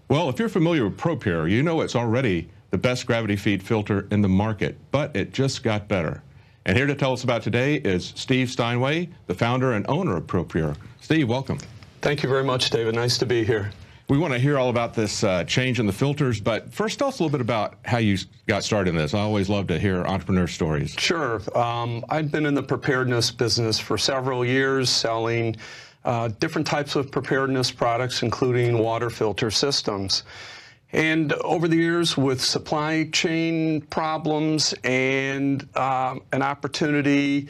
Well, if you're familiar with ProPure, you know it's already the best gravity feed filter in the market, but it just got better. And here to tell us about today is Steve Steinway, the founder and owner of ProPure. Steve, welcome. Thank you very much, David. Nice to be here. We want to hear all about this change in the filters, but first tell us a little bit about how you got started in this. I always love to hear entrepreneur stories. Sure. I've been in the preparedness business for several years, selling different types of preparedness products, including water filter systems. And over the years, with supply chain problems and an opportunity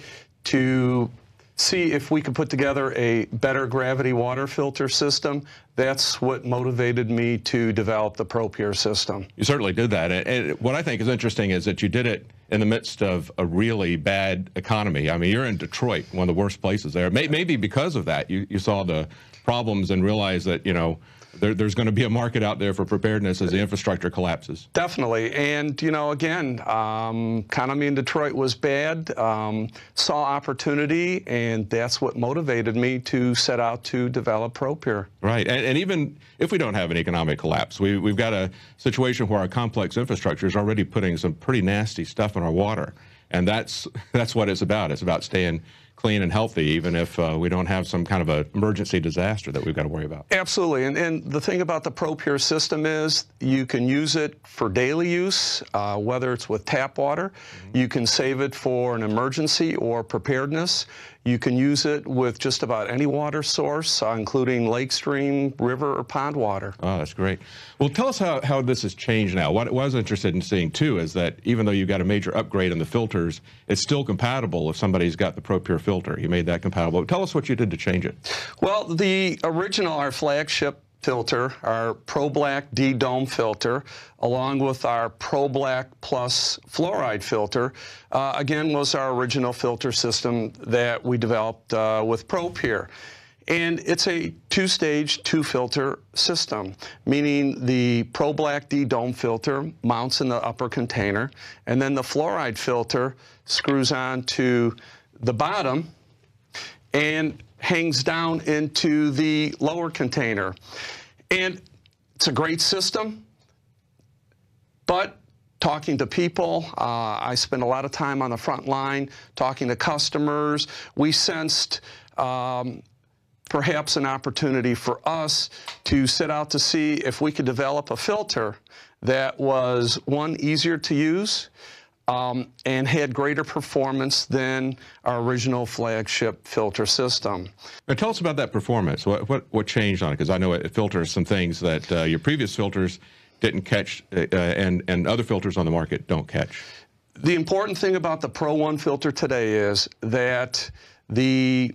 to see if we could put together a better gravity water filter system, that's what motivated me to develop the ProPure system. You certainly did that. And what I think is interesting is that you did it in the midst of a really bad economy. I mean, you're in Detroit, one of the worst places there. Maybe because of that, you saw the problems and realized that, you know, there's going to be a market out there for preparedness as the infrastructure collapses. Definitely. And, you know, again, economy in Detroit was bad, saw opportunity, and that's what motivated me to set out to develop ProPure. Right. And even if we don't have an economic collapse, we've got a situation where our complex infrastructure is already putting some pretty nasty stuff in our water. And that's what it's about. It's about staying clean and healthy, even if we don't have some kind of an emergency disaster that we've got to worry about. Absolutely. And the thing about the ProPure system is you can use it for daily use, whether it's with tap water. You can save it for an emergency or preparedness. You can use it with just about any water source, including lake, stream, river, or pond water. Oh, that's great. Well, tell us how this has changed now. What I was interested in seeing, too, is that even though you got a major upgrade in the filters, it's still compatible if somebody's got the ProPure filter. You made that compatible. Tell us what you did to change it. Well, the original, our flagship filter, our ProBlack D-Dome filter, along with our ProBlack Plus fluoride filter, again, was our original filter system that we developed with ProPure. And it's a two-stage, two-filter system, meaning the ProBlack D-Dome filter mounts in the upper container, and then the fluoride filter screws on to the bottom and hangs down into the lower container. And it's a great system, but talking to people, I spend a lot of time on the front line talking to customers. We sensed perhaps an opportunity for us to set out to see if we could develop a filter that was, one, easier to use, and had greater performance than our original flagship filter system. Now tell us about that performance. What changed on it? Because I know it filters some things that your previous filters didn't catch, and other filters on the market don't catch. The important thing about the Pro One filter today is that the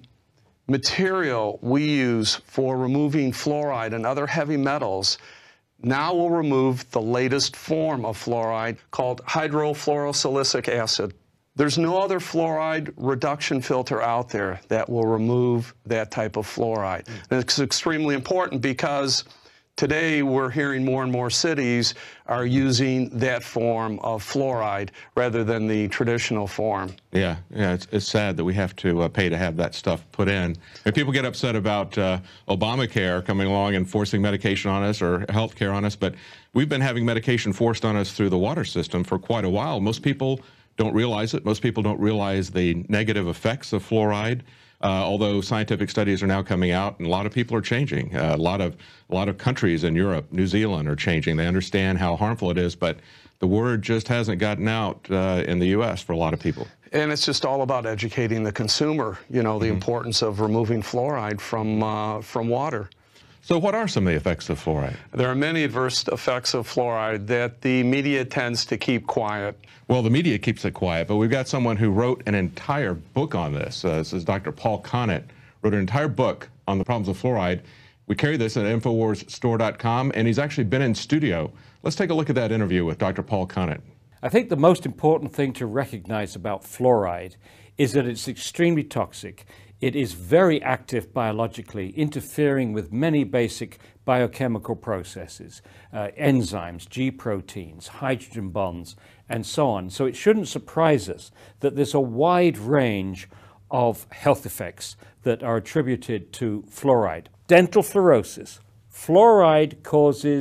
material we use for removing fluoride and other heavy metals now will remove the latest form of fluoride called hydrofluorosilicic acid. There's no other fluoride reduction filter out there that will remove that type of fluoride. And it's extremely important because today we're hearing more and more cities are using that form of fluoride rather than the traditional form. Yeah, it's sad that we have to pay to have that stuff put in. And people get upset about Obamacare coming along and forcing medication on us or health care on us, but we've been having medication forced on us through the water system for quite a while. Most people don't realize it. Most people don't realize the negative effects of fluoride. Although scientific studies are now coming out, and a lot of people are changing. A lot of countries in Europe, New Zealand, are changing. They understand how harmful it is, but the word just hasn't gotten out in the U.S. for a lot of people. And it's just all about educating the consumer, you know, the importance of removing fluoride from water. So what are some of the effects of fluoride? There are many adverse effects of fluoride that the media tends to keep quiet. Well, the media keeps it quiet, but we've got someone who wrote an entire book on this. This is Dr. Paul Connett, wrote an entire book on the problems of fluoride. We carry this at InfoWarsStore.com, and he's actually been in studio. Let's take a look at that interview with Dr. Paul Connett. I think the most important thing to recognize about fluoride is that it's extremely toxic. It is very active biologically, interfering with many basic biochemical processes, enzymes, G proteins, hydrogen bonds, and so on. So it shouldn't surprise us that there's a wide range of health effects that are attributed to fluoride. Dental fluorosis. Fluoride causes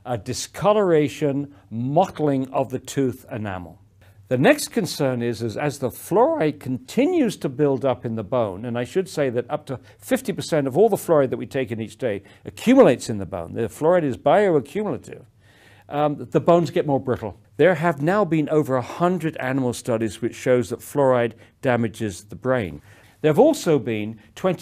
a discoloration, mottling of the tooth enamel. The next concern is as the fluoride continues to build up in the bone, and I should say that up to 50% of all the fluoride that we take in each day accumulates in the bone. The fluoride is bioaccumulative. The bones get more brittle. There have now been over 100 animal studies which shows that fluoride damages the brain. There have also been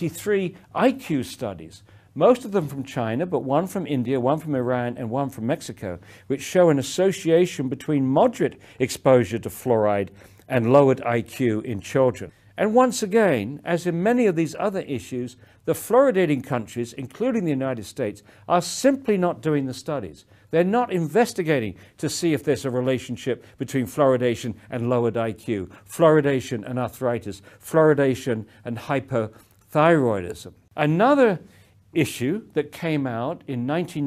23 IQ studies, most of them from China, but one from India, one from Iran, and one from Mexico, which show an association between moderate exposure to fluoride and lowered IQ in children. And once again, as in many of these other issues, the fluoridating countries, including the United States, are simply not doing the studies. They're not investigating to see if there's a relationship between fluoridation and lowered IQ, fluoridation and arthritis, fluoridation and hypothyroidism. Another issue that came out in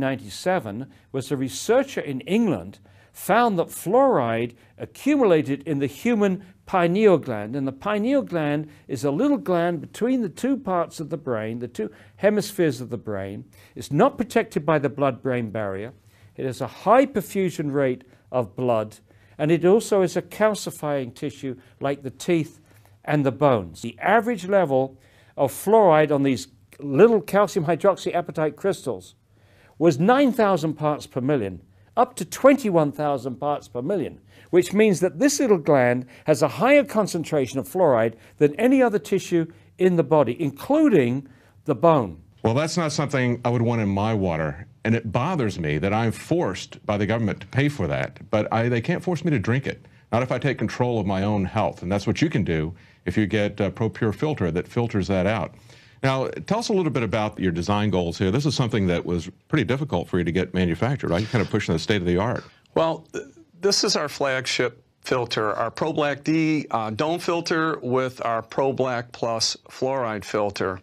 1997 was a researcher in England found that fluoride accumulated in the human pineal gland. And the pineal gland is a little gland between the two parts of the brain, the two hemispheres of the brain. It's not protected by the blood-brain barrier. It has a high perfusion rate of blood, and it also is a calcifying tissue like the teeth and the bones. The average level of fluoride on these little calcium hydroxyapatite crystals was 9,000 parts per million, up to 21,000 parts per million, which means that this little gland has a higher concentration of fluoride than any other tissue in the body, including the bone. Well, that's not something I would want in my water, and it bothers me that I'm forced by the government to pay for that, but they can't force me to drink it, not if I take control of my own health, and that's what you can do if you get a ProPure filter that filters that out. Now, tell us a little bit about your design goals here. This is something that was pretty difficult for you to get manufactured, right? You're kind of pushing the state of the art. Well, this is our flagship filter, our ProBlack D dome filter with our ProBlack Plus fluoride filter.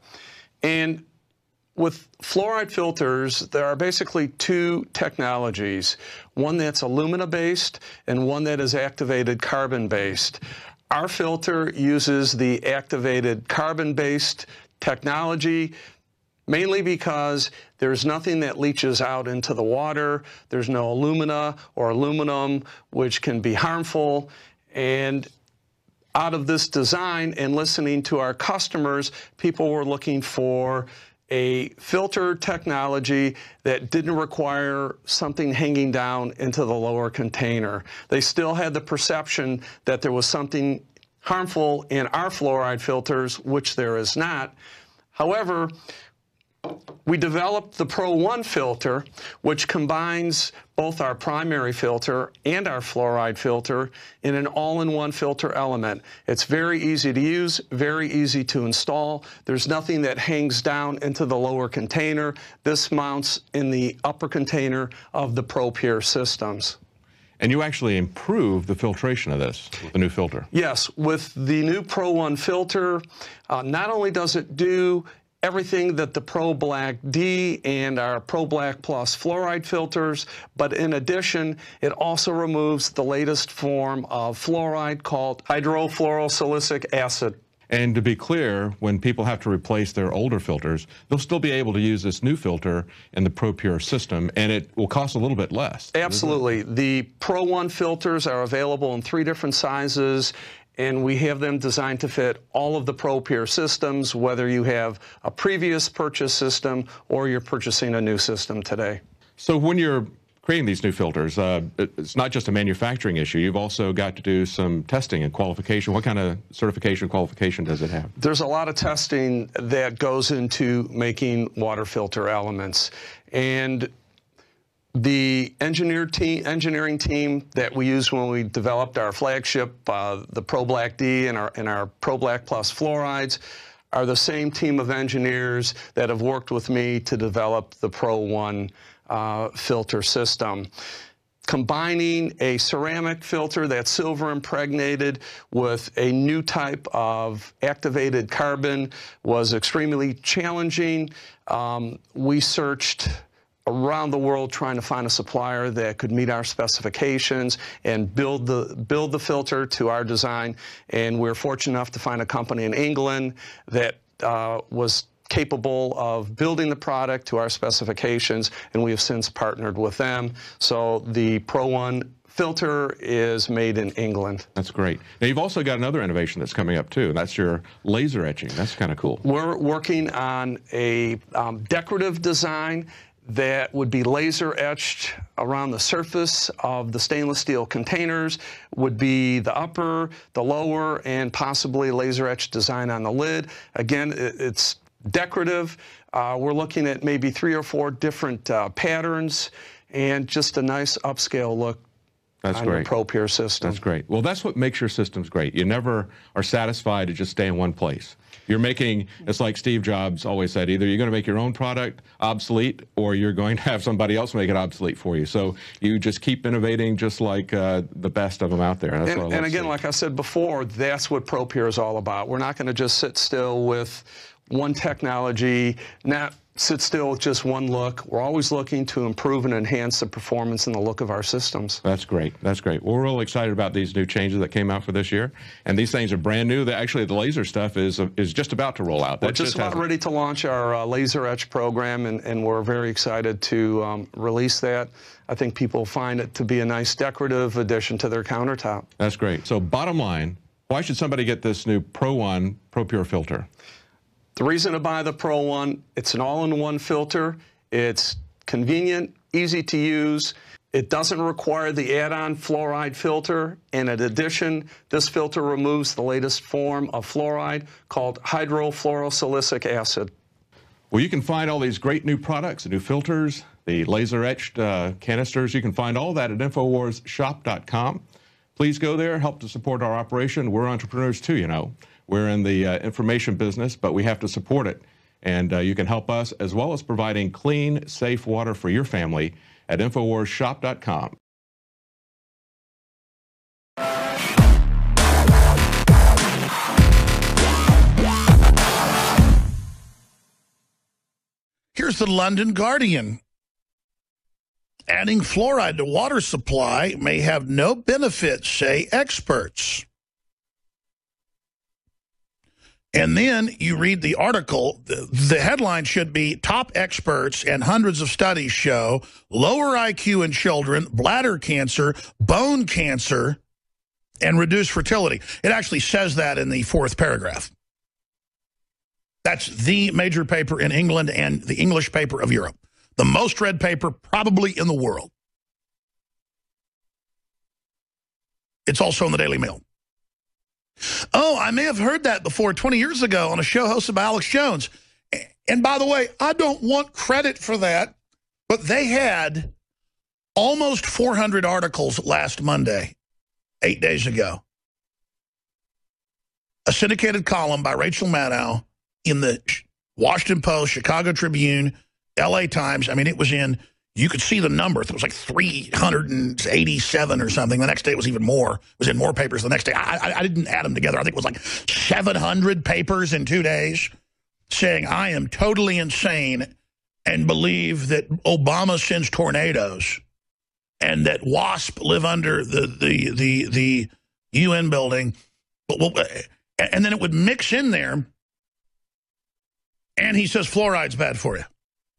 And with fluoride filters, there are basically two technologies, one that's alumina-based and one that is activated carbon-based. Our filter uses the activated carbon-based technology, mainly because there's nothing that leaches out into the water. There's no alumina or aluminum, which can be harmful. And out of this design and listening to our customers, people were looking for a filter technology that didn't require something hanging down into the lower container. They still had the perception that there was something harmful in our fluoride filters, which there is not. However, we developed the Pro One filter, which combines both our primary filter and our fluoride filter in an all-in-one filter element. It's very easy to use, very easy to install. There's nothing that hangs down into the lower container. This mounts in the upper container of the ProPure systems. And you actually improve the filtration of this with the new filter. Yes, with the new Pro One filter, not only does it do everything that the ProBlack D and our ProBlack Plus fluoride filters, but in addition, it also removes the latest form of fluoride called hydrofluorosilicic acid. And to be clear, when people have to replace their older filters, they'll still be able to use this new filter in the ProPure system, and it will cost a little bit less. Absolutely. The Pro One filters are available in 3 different sizes, and we have them designed to fit all of the ProPure systems, whether you have a previous purchase system or you're purchasing a new system today. So when you're creating these new filters, it's not just a manufacturing issue. You've also got to do some testing and qualification. What kind of certification qualification does it have? There's a lot of testing that goes into making water filter elements. And the engineering team that we used when we developed our flagship, the ProBlack D and our ProBlack Plus fluorides, are the same team of engineers that have worked with me to develop the Pro One filter system. Combining a ceramic filter that's silver impregnated with a new type of activated carbon was extremely challenging. We searched around the world trying to find a supplier that could meet our specifications and build the filter to our design, and we're fortunate enough to find a company in England that was capable of building the product to our specifications, and we have since partnered with them. So the Pro One filter is made in England. That's great. Now, you've also got another innovation that's coming up, too. That's your laser etching. That's kind of cool. We're working on a decorative design that would be laser etched around the surface of the stainless steel containers, would be the upper, the lower, and possibly laser etched design on the lid. Again, it's decorative. We're looking at maybe 3 or 4 different patterns and just a nice upscale look. That's on great. Your ProPure system. That's great. Well, that's what makes your systems great. You never are satisfied to just stay in one place. You're making, it's like Steve Jobs always said, either you're going to make your own product obsolete or you're going to have somebody else make it obsolete for you. So you just keep innovating just like the best of them out there. That's and again, like I said before, that's what ProPure is all about. We're not going to just sit still with one technology, not sit still with just one look. We're always looking to improve and enhance the performance and the look of our systems. That's great. That's great. We're real excited about these new changes that came out for this year. And these things are brand new. Actually, the laser stuff is just about to roll out. We're just about ready to launch our laser etch program, and we're very excited to release that. I think people find it to be a nice decorative addition to their countertop. That's great. So bottom line, why should somebody get this new Pro One ProPure filter? The reason to buy the Pro One, it's an all-in-one filter. It's convenient, easy to use. It doesn't require the add-on fluoride filter. And in addition, this filter removes the latest form of fluoride called hydrofluorosilicic acid. Well, you can find all these great new products, the new filters, the laser-etched canisters. You can find all that at InfoWarsShop.com. Please go there, help to support our operation. We're entrepreneurs too, you know. We're in the information business, but we have to support it. And you can help us as well as providing clean, safe water for your family at InfoWarsShop.com. Here's the London Guardian. Adding fluoride to water supply may have no benefits, say experts. And then you read the article. The headline should be, top experts and hundreds of studies show lower IQ in children, bladder cancer, bone cancer, and reduced fertility. It actually says that in the 4th paragraph. That's the major paper in England and the English paper of Europe. The most read paper probably in the world. It's also in the Daily Mail. Oh, I may have heard that before 20 years ago on a show hosted by Alex Jones. And by the way, I don't want credit for that, but they had almost 400 articles last Monday, 8 days ago. A syndicated column by Rachel Maddow in the Washington Post, Chicago Tribune, LA Times. I mean, it was in, you could see the number. It was like 387 or something. The next day it was even more. It was in more papers the next day. I didn't add them together. I think it was like 700 papers in 2 days saying I am totally insane and believe that Obama sends tornadoes and that WASP live under the UN building. And then it would mix in there, and he says fluoride's bad for you.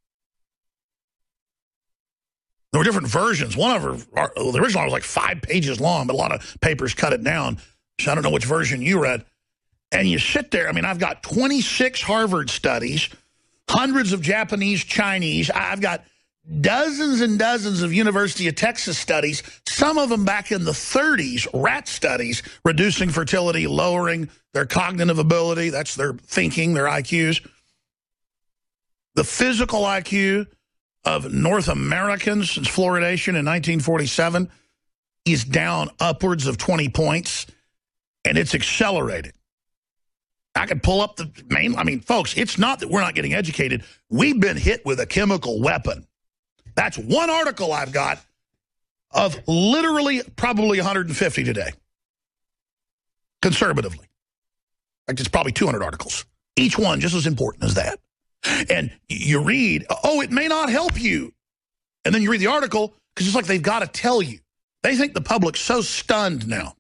There were different versions. One of the original was like 5 pages long, but a lot of papers cut it down. So I don't know which version you read. And you sit there. I mean, I've got 26 Harvard studies, hundreds of Japanese, Chinese. I've got dozens and dozens of University of Texas studies, some of them back in the 30s, rat studies, reducing fertility, lowering their cognitive ability. That's their thinking, their IQs. The physical IQ of North Americans since fluoridation in 1947 is down upwards of 20 points, and it's accelerated. I could pull up the main, I mean, folks, it's not that we're not getting educated. We've been hit with a chemical weapon. That's one article I've got of literally probably 150 today, conservatively. Like it's probably 200 articles, each one just as important as that. And you read, oh, it may not help you. And then you read the article because it's like they've got to tell you. They think the public's so stunned now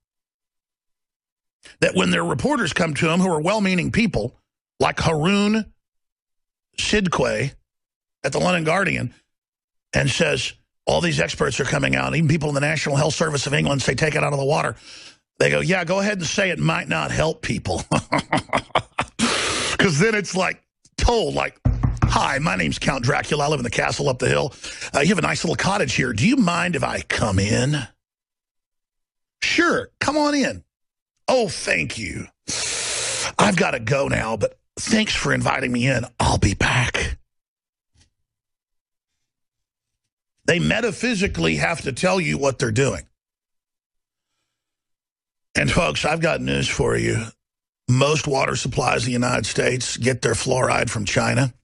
that when their reporters come to them who are well-meaning people like Haroon Sidquay at the London Guardian and says all these experts are coming out, even people in the National Health Service of England say take it out of the water. They go, yeah, go ahead and say it might not help people. Because then it's like told, like, hi, my name's Count Dracula. I live in the castle up the hill. You have a nice little cottage here. Do you mind if I come in? Sure, come on in. Oh, thank you. I've got to go now, but thanks for inviting me in. I'll be back. They metaphysically have to tell you what they're doing. And folks, I've got news for you. Most water supplies in the United States get their fluoride from China.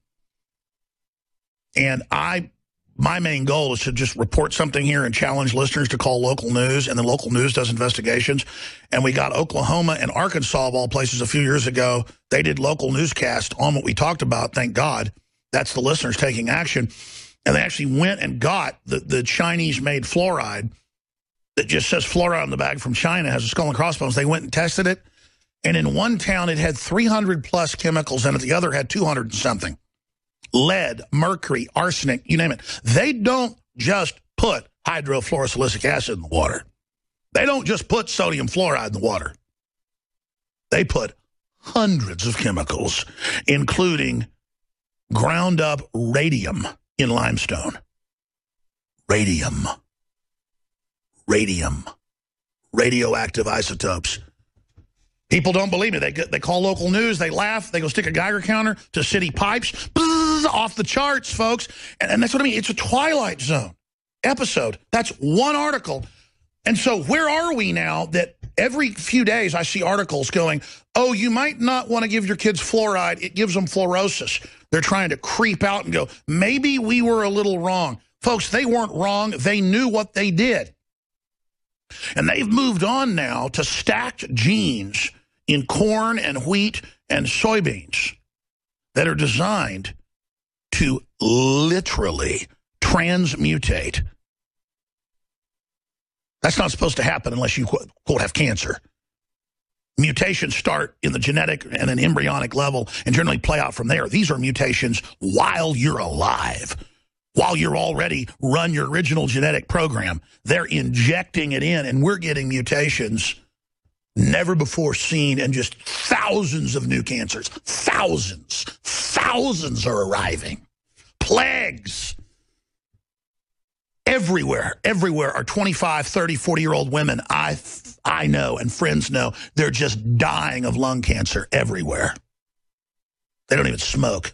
And my main goal is to just report something here and challenge listeners to call local news, and then local news does investigations. And we got Oklahoma and Arkansas, of all places, a few years ago. They did local newscast on what we talked about, thank God. That's the listeners taking action. And they actually went and got the Chinese-made fluoride that just says fluoride on the bag from China, has a skull and crossbones. They went and tested it. And in one town, it had 300-plus chemicals in it. The other had 200 and something. Lead, mercury, arsenic, you name it. They don't just put hydrofluorosilicic acid in the water. They don't just put sodium fluoride in the water. They put hundreds of chemicals, including ground up radium in limestone. Radium. Radioactive isotopes. People don't believe me. They call local news. They laugh. They go stick a Geiger counter to city pipes. Buzz, off the charts, folks. And that's what I mean. It's a Twilight Zone episode. That's one article. And so where are we now that every few days I see articles going, oh, you might not want to give your kids fluoride. It gives them fluorosis. They're trying to creep out and go, maybe we were a little wrong. Folks, they weren't wrong. They knew what they did. And they've moved on now to stacked genes in corn and wheat and soybeans that are designed to literally transmutate. That's not supposed to happen unless you, quote, have cancer. Mutations start in the genetic and an embryonic level and generally play out from there. These are mutations while you're alive. While you're already run your original genetic program, they're injecting it in, and we're getting mutations never before seen, and just thousands of new cancers. Thousands are arriving. Plagues. Everywhere are 25, 30, 40-year-old women I know and friends know. They're just dying of lung cancer everywhere. They don't even smoke.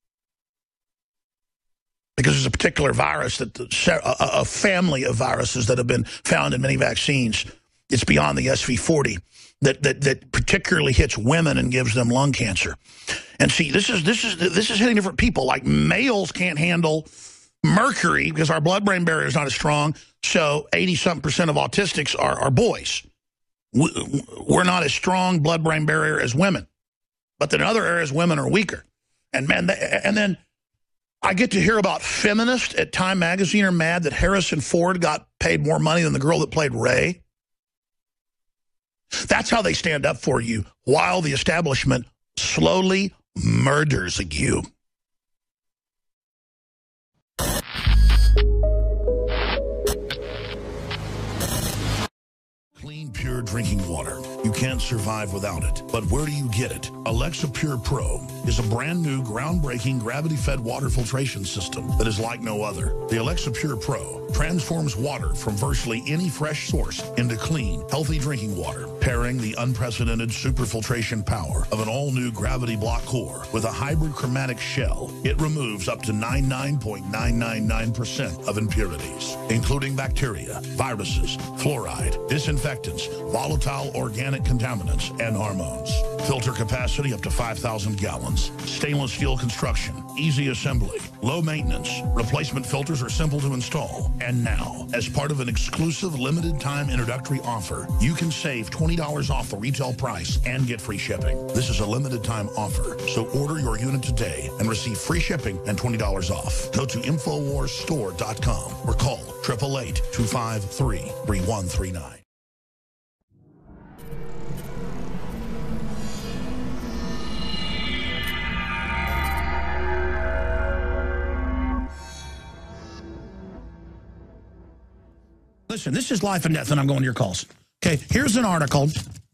Because there's a particular virus, that a family of viruses that have been found in many vaccines. It's beyond the SV40 that particularly hits women and gives them lung cancer. And see, this is hitting different people. Like males can't handle mercury because our blood-brain barrier is not as strong. So 80-something% of autistics are boys. We're not as strong blood-brain barrier as women. But then in other areas, women are weaker. And then I get to hear about feminists at Time Magazine are mad that Harrison Ford got paid more money than the girl that played Ray. That's how they stand up for you while the establishment slowly murders you. Clean, pure drinking water. You can't survive without it. But where do you get it? Alexa Pure Pro is a brand new, groundbreaking, gravity-fed water filtration system that is like no other. The Alexa Pure Pro transforms water from virtually any fresh source into clean, healthy drinking water, pairing the unprecedented superfiltration power of an all-new gravity block core with a hybrid chromatic shell. It removes up to 99.999% of impurities, including bacteria, viruses, fluoride, disinfectants, volatile organic contaminants, and hormones. Filter capacity up to 5,000 gallons. Stainless steel construction, easy assembly, low maintenance. Replacement filters are simple to install. And now, as part of an exclusive limited time introductory offer, you can save $20 off the retail price and get free shipping. This is a limited time offer, so order your unit today and receive free shipping and $20 off. Go to InfoWarsStore.com or call 888-253-3139. Listen, this is life and death, and I'm going to your calls. Okay, here's an article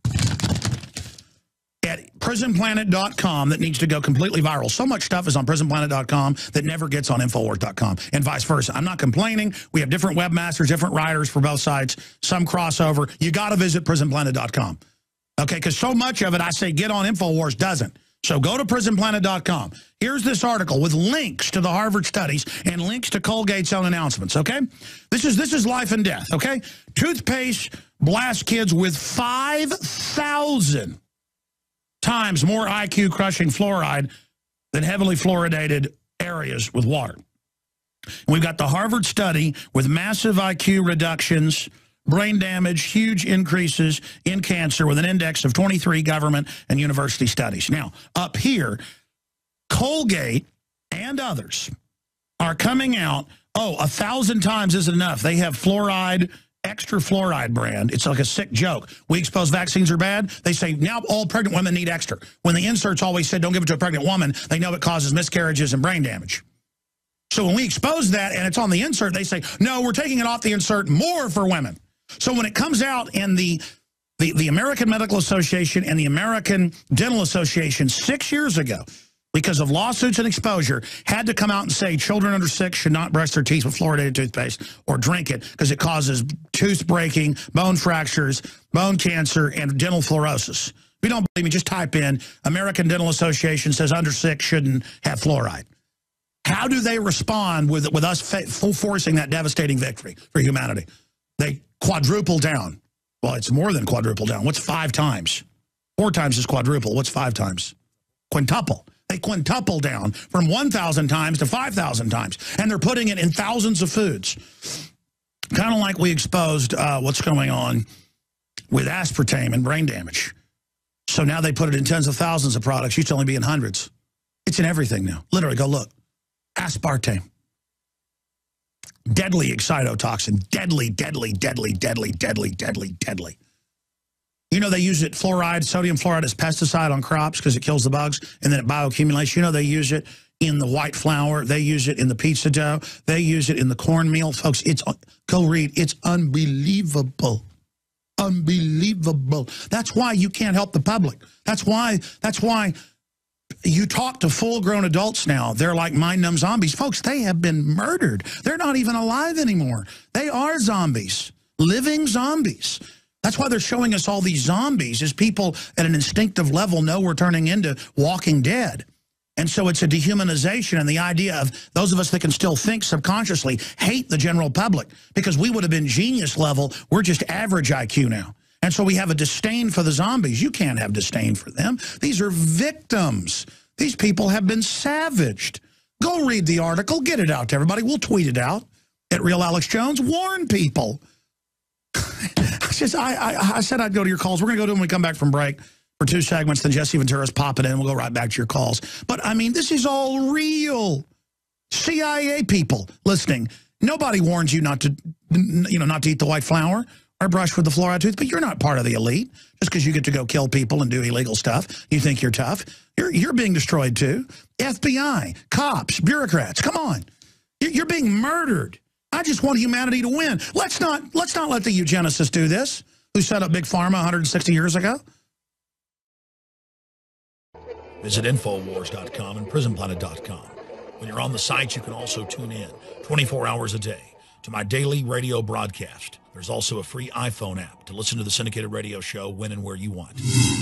at prisonplanet.com that needs to go completely viral. So much stuff is on prisonplanet.com that never gets on infowars.com, and vice versa. I'm not complaining. We have different webmasters, different writers for both sides, some crossover. You got to visit prisonplanet.com. Okay, because so much of it, I say get on Infowars, doesn't. So go to prisonplanet.com. Here's this article with links to the Harvard studies and links to Colgate's own announcements, okay? This is life and death, okay? Toothpaste blasts kids with 5,000 times more IQ-crushing fluoride than heavily fluoridated areas with water. And we've got the Harvard study with massive IQ reductions, brain damage, huge increases in cancer with an index of 23 government and university studies. Now, up here, Colgate and others are coming out, 1,000 times isn't enough. They have fluoride, extra fluoride brand. It's like a sick joke. We expose vaccines are bad. They say now all pregnant women need extra. When the inserts always said don't give it to a pregnant woman, they know it causes miscarriages and brain damage. So when we expose that and it's on the insert, they say, no, we're taking it off the insert more for women. So when it comes out in the American Medical Association and the American Dental Association 6 years ago, because of lawsuits and exposure, had to come out and say children under 6 should not brush their teeth with fluoridated toothpaste or drink it because it causes tooth breaking, bone fractures, bone cancer, and dental fluorosis. If you don't believe me, just type in American Dental Association says under 6 shouldn't have fluoride. How do they respond with us forcing that devastating victory for humanity? They quadruple down. Well, it's more than quadruple down. What's 5 times? 4 times is quadruple. What's 5 times? Quintuple. They quintuple down from 1,000 times to 5,000 times. And they're putting it in thousands of foods. Kind of like we exposed what's going on with aspartame and brain damage. So now they put it in tens of thousands of products. Used to only be in hundreds. It's in everything now. Literally, go look. Aspartame. Deadly excitotoxin. Deadly, deadly, deadly, deadly, deadly, deadly, deadly. You know they use it, fluoride, sodium fluoride as pesticide on crops because it kills the bugs and then it bioaccumulates. You know they use it in the white flour. They use it in the pizza dough. They use it in the cornmeal. Folks, go read. It's unbelievable. Unbelievable. That's why you can't help the public. That's why you talk to full-grown adults now. They're like mind-numb zombies. Folks, they have been murdered. They're not even alive anymore. They are zombies, living zombies. That's why they're showing us all these zombies, is people at an instinctive level know we're turning into Walking Dead. And so it's a dehumanization, and the idea of those of us that can still think subconsciously hate the general public because we would have been genius level. We're just average IQ now. And so we have a disdain for the zombies. You can't have disdain for them. These are victims. These people have been savaged. Go read the article. Get it out to everybody. We'll tweet it out at Real Alex Jones. Warn people. I said I'd go to your calls. We're going to go to them when we come back from break for 2 segments. Then Jesse Ventura's popping in. We'll go right back to your calls. But, I mean, this is all real. CIA people listening. Nobody warns you not to eat the white flour or brush with the fluoride tooth, but you're not part of the elite. Just because you get to go kill people and do illegal stuff, you think you're tough. You're being destroyed, too. FBI, cops, bureaucrats, come on. You're being murdered. I just want humanity to win. Let's not let the eugenicists do this, who set up Big Pharma 160 years ago. Visit Infowars.com and PrisonPlanet.com. When you're on the site, you can also tune in 24 hours a day to my daily radio broadcast. There's also a free iPhone app to listen to the syndicated radio show when and where you want.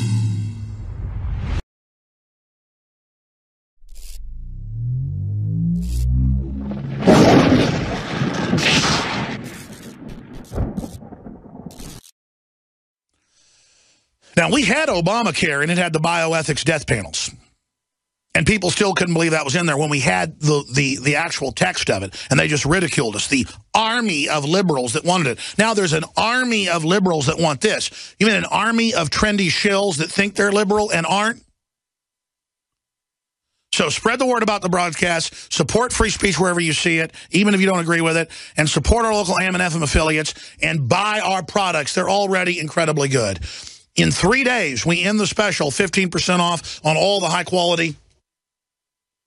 Now, we had Obamacare, and it had the bioethics death panels. And people still couldn't believe that was in there when we had the actual text of it. And they just ridiculed us, the army of liberals that wanted it. Now there's an army of liberals that want this. You mean an army of trendy shills that think they're liberal and aren't? So spread the word about the broadcast. Support free speech wherever you see it, even if you don't agree with it. And support our local AM and FM affiliates. And buy our products. They're already incredibly good. In 3 days, we end the special, 15% off on all the high-quality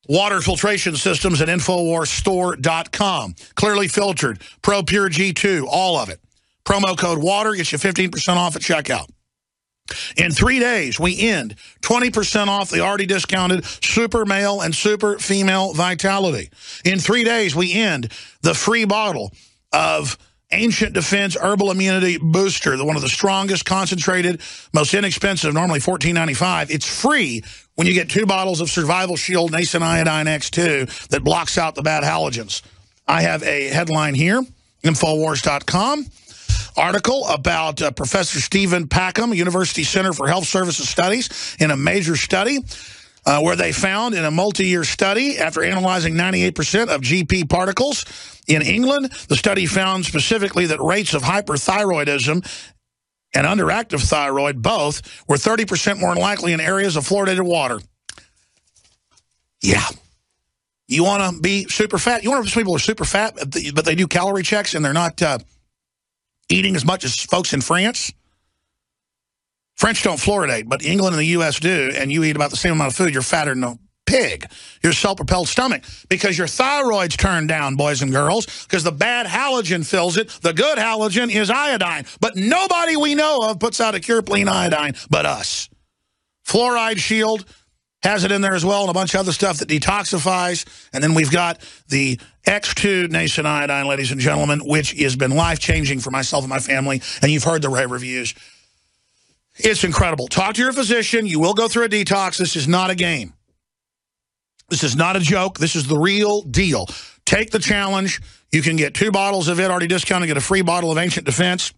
Water filtration systems at InfoWarsStore.com. Clearly filtered, ProPure G2, all of it. Promo code WATER gets you 15% off at checkout. In 3 days, we end 20% off the already discounted Super Male and Super Female Vitality. In 3 days, we end the free bottle of Ancient Defense Herbal Immunity Booster, one of the strongest, concentrated, most inexpensive, normally $14.95. It's free when you get 2 bottles of Survival Shield Nascent Iodine X2 that blocks out the bad halogens. I have a headline here, Infowars.com. Article about Professor Stephen Packham, University Center for Health Services Studies, in a major study where they found in a multi-year study, after analyzing 98% of GP particles in England, the study found specifically that rates of hyperthyroidism and underactive thyroid both were 30% more likely in areas of fluoridated water. Yeah. You want to be super fat? You want to people who are super fat, but they do calorie checks and they're not eating as much as folks in France? French don't fluoridate, but England and the U.S. do, and you eat about the same amount of food. You're fatter than a pig. You're a self-propelled stomach because your thyroid's turned down, boys and girls, because the bad halogen fills it. The good halogen is iodine, but nobody we know of puts out a Cureplein iodine but us. Fluoride Shield has it in there as well, and a bunch of other stuff that detoxifies. And then we've got the X2 Nascent Iodine, ladies and gentlemen, which has been life-changing for myself and my family, and you've heard the rave reviews. It's incredible. Talk to your physician. You will go through a detox. This is not a game. This is not a joke. This is the real deal. Take the challenge. You can get 2 bottles of it already discounted, get a free bottle of Ancient Defense.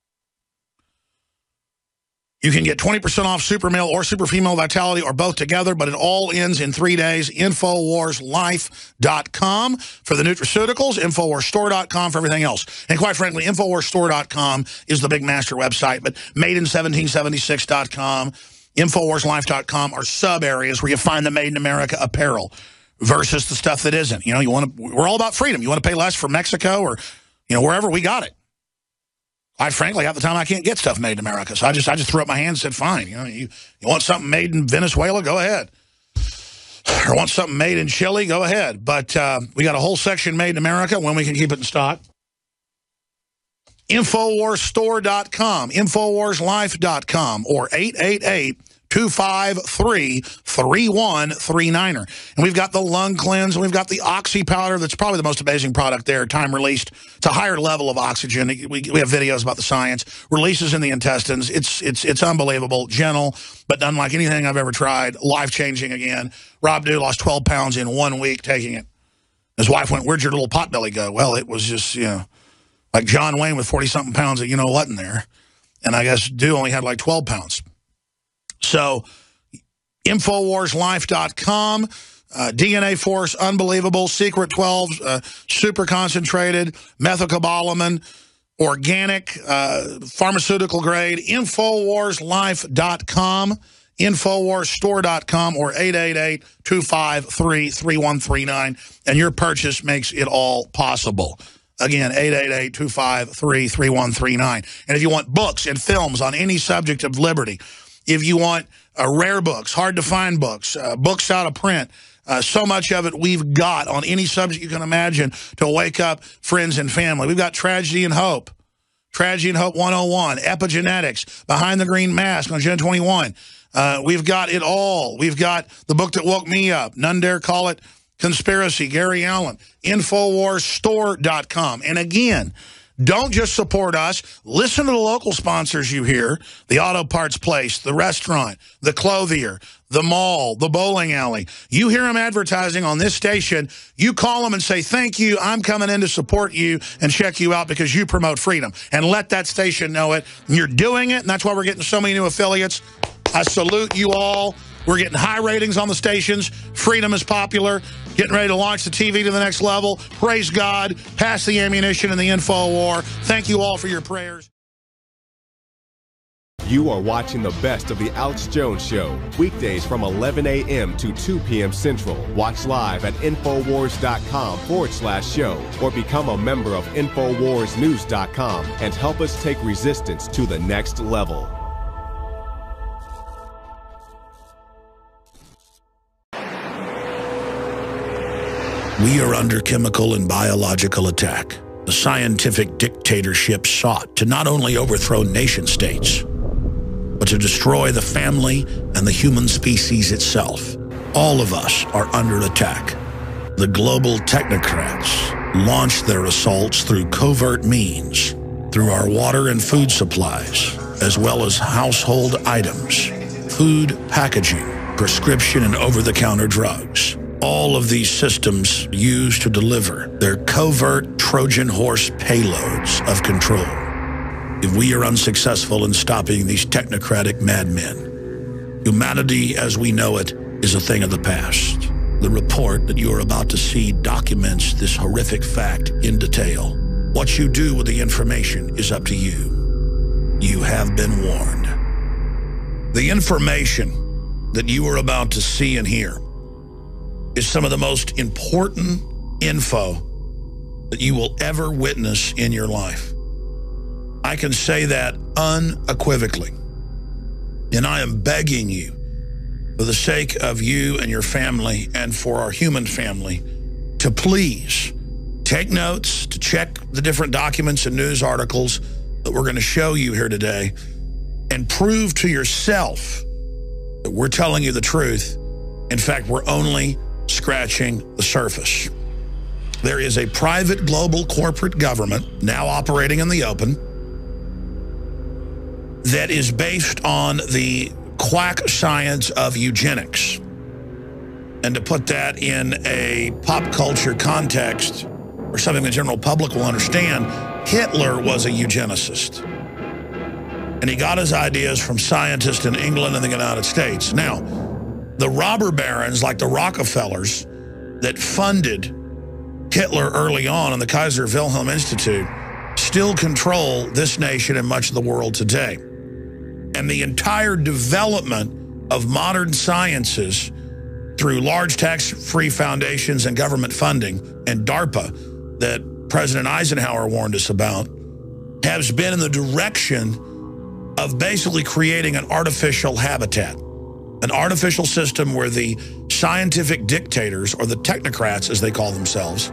You can get 20% off Super Male or Super Female Vitality or both together, but it all ends in 3 days. InfoWarsLife.com for the nutraceuticals, InfoWarsStore.com for everything else. And quite frankly, InfoWarsStore.com is the big master website, but Made-in-1776.com, InfoWarsLife.com are sub-areas where you find the Made in America apparel versus the stuff that isn't. You know, we're all about freedom. You want to pay less for Mexico or, wherever, we got it. I frankly, half the time I can't get stuff made in America, so I just threw up my hands and said, fine. You want something made in Venezuela, go ahead. Or want something made in Chile, go ahead. But we got a whole section made in America when we can keep it in stock. InfoWarsStore.com, InfoWarsLife.com, or 888-253-3139. And we've got the lung cleanse, and we've got the oxy powder. That's probably the most amazing product there, time released. It's a higher level of oxygen. We have videos about the science. Releases in the intestines. It's unbelievable, gentle, but unlike anything I've ever tried. Life-changing again. Rob Dew lost 12 pounds in 1 week taking it. His wife went, where'd your little potbelly go? Well, it was just, like John Wayne with 40-something pounds of you-know-what in there. And I guess Dew only had like 12 pounds. So, InfoWarsLife.com, DNA Force, unbelievable, Secret 12, super concentrated, methylcobalamin, organic, pharmaceutical grade, InfoWarsLife.com, InfoWarsStore.com, or 888-253-3139, and your purchase makes it all possible. Again, 888-253-3139. And if you want books and films on any subject of liberty, if you want rare books, hard-to-find books, books out of print, so much of it we've got on any subject you can imagine to wake up friends and family. We've got Tragedy and Hope, Tragedy and Hope 101, Epigenetics, Behind the Green Mask on Gen 21. We've got it all. We've got the book that woke me up, None Dare Call It Conspiracy, Gary Allen, InfoWarsStore.com. And again, don't just support us. Listen to the local sponsors you hear, the auto parts place, the restaurant, the clothier, the mall, the bowling alley. You hear them advertising on this station, you call them and say, thank you, I'm coming in to support you and check you out because you promote freedom. And let that station know it. You're doing it, and that's why we're getting so many new affiliates. I salute you all. We're getting high ratings on the stations. Freedom is popular. Getting ready to launch the TV to the next level. Praise God. Pass the ammunition in the info war. Thank you all for your prayers. You are watching the best of the Alex Jones Show. Weekdays from 11 a.m. to 2 p.m. Central. Watch live at Infowars.com/show or become a member of InfoWarsNews.com and help us take resistance to the next level. We are under chemical and biological attack. The scientific dictatorship sought to not only overthrow nation states, but to destroy the family and the human species itself. All of us are under attack. The global technocrats launch their assaults through covert means, through our water and food supplies, as well as household items, food packaging, prescription and over-the-counter drugs. All of these systems used to deliver their covert Trojan horse payloads of control. If we are unsuccessful in stopping these technocratic madmen, humanity as we know it is a thing of the past. The report that you are about to see documents this horrific fact in detail. What you do with the information is up to you. You have been warned. The information that you are about to see and hear is some of the most important info that you will ever witness in your life. I can say that unequivocally. And I am begging you, for the sake of you and your family and for our human family, to please take notes, to check the different documents and news articles that we're going to show you here today, and prove to yourself that we're telling you the truth. In fact, we're only scratching the surface. There is a private global corporate government now operating in the open that is based on the quack science of eugenics. And to put that in a pop culture context, or something the general public will understand, Hitler was a eugenicist. And he got his ideas from scientists in England and the United States. Now, the robber barons like the Rockefellers that funded Hitler early on in the Kaiser Wilhelm Institute still control this nation and much of the world today. And the entire development of modern sciences through large tax-free foundations and government funding and DARPA that President Eisenhower warned us about has been in the direction of basically creating an artificial habitat, an artificial system where the scientific dictators, or the technocrats as they call themselves,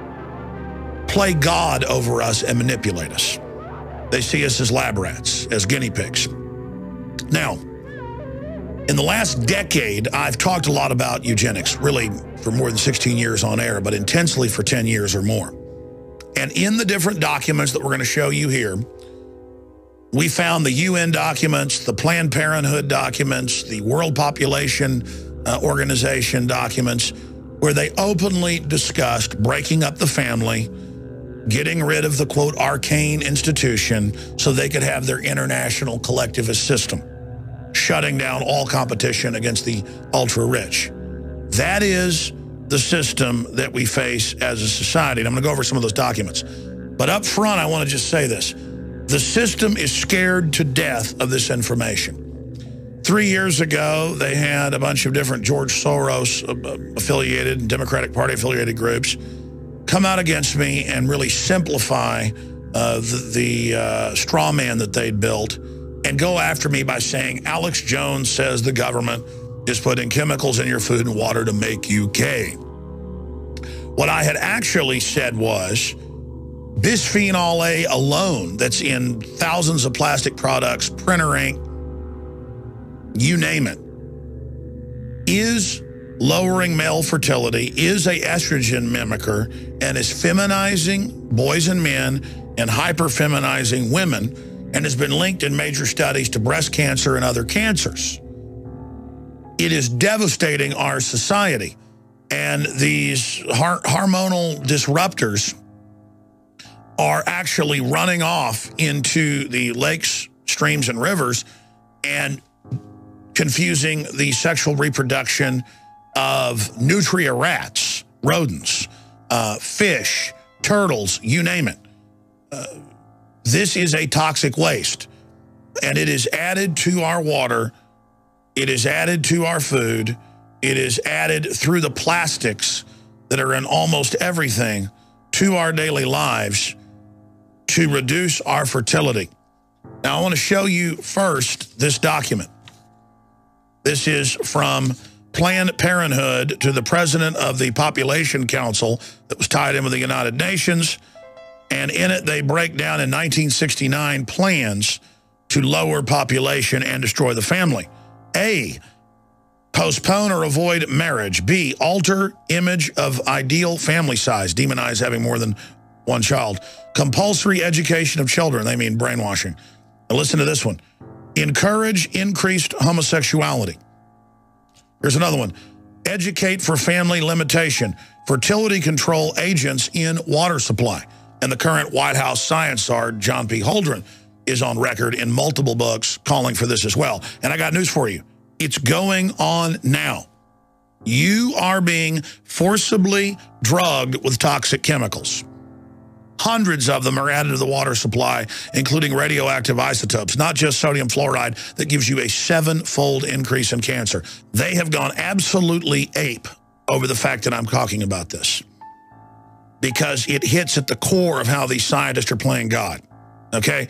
play God over us and manipulate us. They see us as lab rats, as guinea pigs. Now, in the last decade, I've talked a lot about eugenics, really for more than 16 years on air, but intensely for 10 years or more. And in the different documents that we're going to show you here, we found the UN documents, the Planned Parenthood documents, the World Population Organization documents, where they openly discussed breaking up the family, getting rid of the, quote, arcane institution so they could have their international collectivist system, shutting down all competition against the ultra-rich. That is the system that we face as a society. And I'm going to go over some of those documents. But up front, I want to just say this. The system is scared to death of this information. 3 years ago, they had a bunch of different George Soros-affiliated and Democratic Party-affiliated groups come out against me and really simplify the straw man that they'd built and go after me by saying, Alex Jones says the government is putting chemicals in your food and water to make you gay. What I had actually said was, bisphenol A alone, that's in thousands of plastic products, printer ink, you name it, is lowering male fertility, is a estrogen mimicker, and is feminizing boys and men and hyper-feminizing women, and has been linked in major studies to breast cancer and other cancers. It is devastating our society. And these hormonal disruptors are actually running off into the lakes, streams, and rivers and confusing the sexual reproduction of nutria rats, rodents, fish, turtles, you name it. This is a toxic waste, and it is added to our water. It is added to our food. It is added through the plastics that are in almost everything to our daily lives to reduce our fertility. Now, I want to show you first this document. This is from Planned Parenthood to the president of the Population Council that was tied in with the United Nations. And in it, they break down in 1969 plans to lower population and destroy the family. A, postpone or avoid marriage. B, alter image of ideal family size. Demonize having more than one child. Compulsory education of children. They mean brainwashing. Now listen to this one. Encourage increased homosexuality. Here's another one. Educate for family limitation. Fertility control agents in water supply. And the current White House science czar, John P. Holdren, is on record in multiple books calling for this as well. And I got news for you. It's going on now. You are being forcibly drugged with toxic chemicals. Hundreds of them are added to the water supply, including radioactive isotopes, not just sodium fluoride that gives you a 7-fold increase in cancer. They have gone absolutely ape over the fact that I'm talking about this, because it hits at the core of how these scientists are playing God, okay?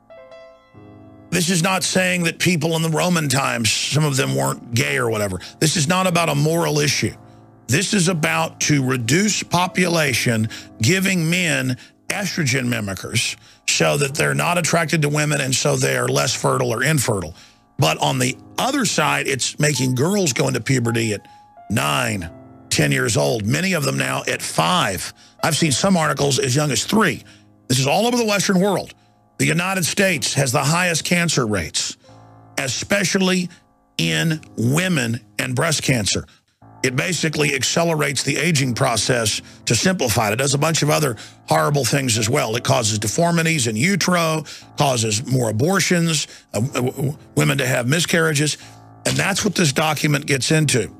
This is not saying that people in the Roman times, some of them weren't gay or whatever. This is not about a moral issue. This is about to reduce population, giving men estrogen mimickers so that they're not attracted to women and so they are less fertile or infertile. But on the other side, it's making girls go into puberty at 9, 10 years old, many of them now at 5. I've seen some articles as young as 3. This is all over the Western world. The United States has the highest cancer rates, especially in women and breast cancer. It basically accelerates the aging process. To simplify it, it does a bunch of other horrible things as well. It causes deformities in utero, causes more abortions, women to have miscarriages, and that's what this document gets into.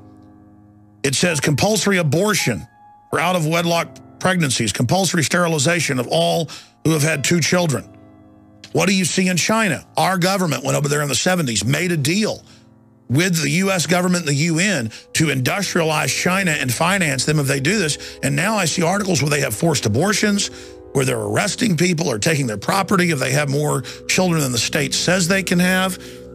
It says compulsory abortion for out-of-wedlock pregnancies, compulsory sterilization of all who have had 2 children. What do you see in China? Our government went over there in the 70s, made a deal with the U.S. government and the UN to industrialize China and finance them if they do this. And now I see articles where they have forced abortions, where they're arresting people or taking their property if they have more children than the state says they can have.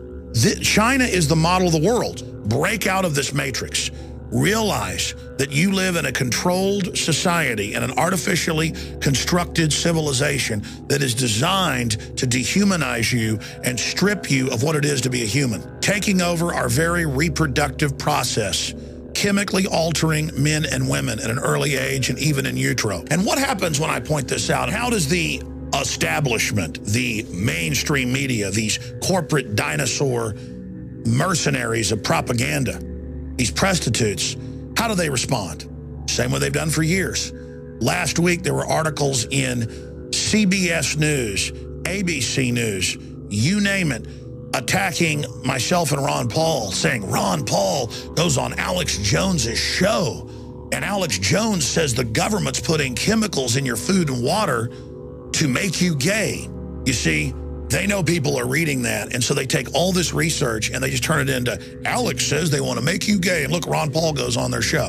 China is the model of the world. Break out of this matrix. Realize that you live in a controlled society and an artificially constructed civilization that is designed to dehumanize you and strip you of what it is to be a human, taking over our very reproductive process, chemically altering men and women at an early age and even in utero. And what happens when I point this out? How does the establishment, the mainstream media, these corporate dinosaur mercenaries of propaganda, these prostitutes, how do they respond? Same way they've done for years. Last week, there were articles in CBS News, ABC News, you name it, attacking myself and Ron Paul, saying Ron Paul goes on Alex Jones's show, and Alex Jones says the government's putting chemicals in your food and water to make you gay. You see, they know people are reading that, and so they take all this research and they just turn it into, Alex says they want to make you gay, and look, Ron Paul goes on their show.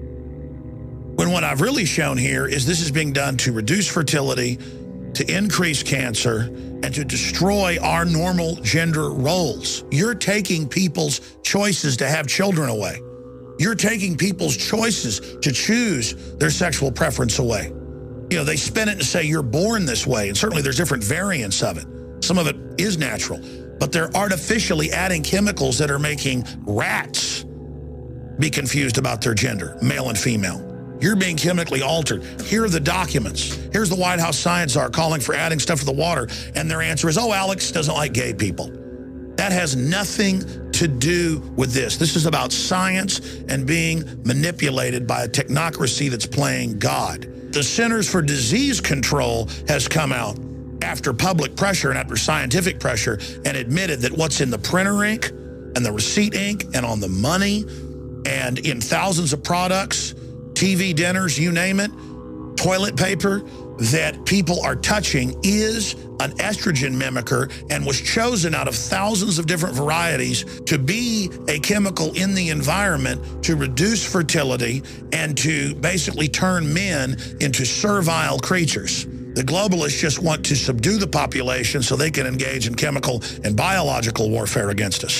When what I've really shown here is this is being done to reduce fertility, to increase cancer, and to destroy our normal gender roles. You're taking people's choices to have children away. You're taking people's choices to choose their sexual preference away. You know, they spin it and say you're born this way, and certainly there's different variants of it. Some of it is natural, but they're artificially adding chemicals that are making rats be confused about their gender, male and female. You're being chemically altered. Here are the documents. Here's the White House science czar calling for adding stuff to the water, and their answer is, oh, Alex doesn't like gay people. That has nothing to do with this. This is about science and being manipulated by a technocracy that's playing God. The Centers for Disease Control has come out after public pressure and after scientific pressure and admitted that what's in the printer ink and the receipt ink and on the money and in thousands of products, TV dinners, you name it, toilet paper, that people are touching is an estrogen mimicker and was chosen out of thousands of different varieties to be a chemical in the environment to reduce fertility and to basically turn men into servile creatures. The globalists just want to subdue the population so they can engage in chemical and biological warfare against us.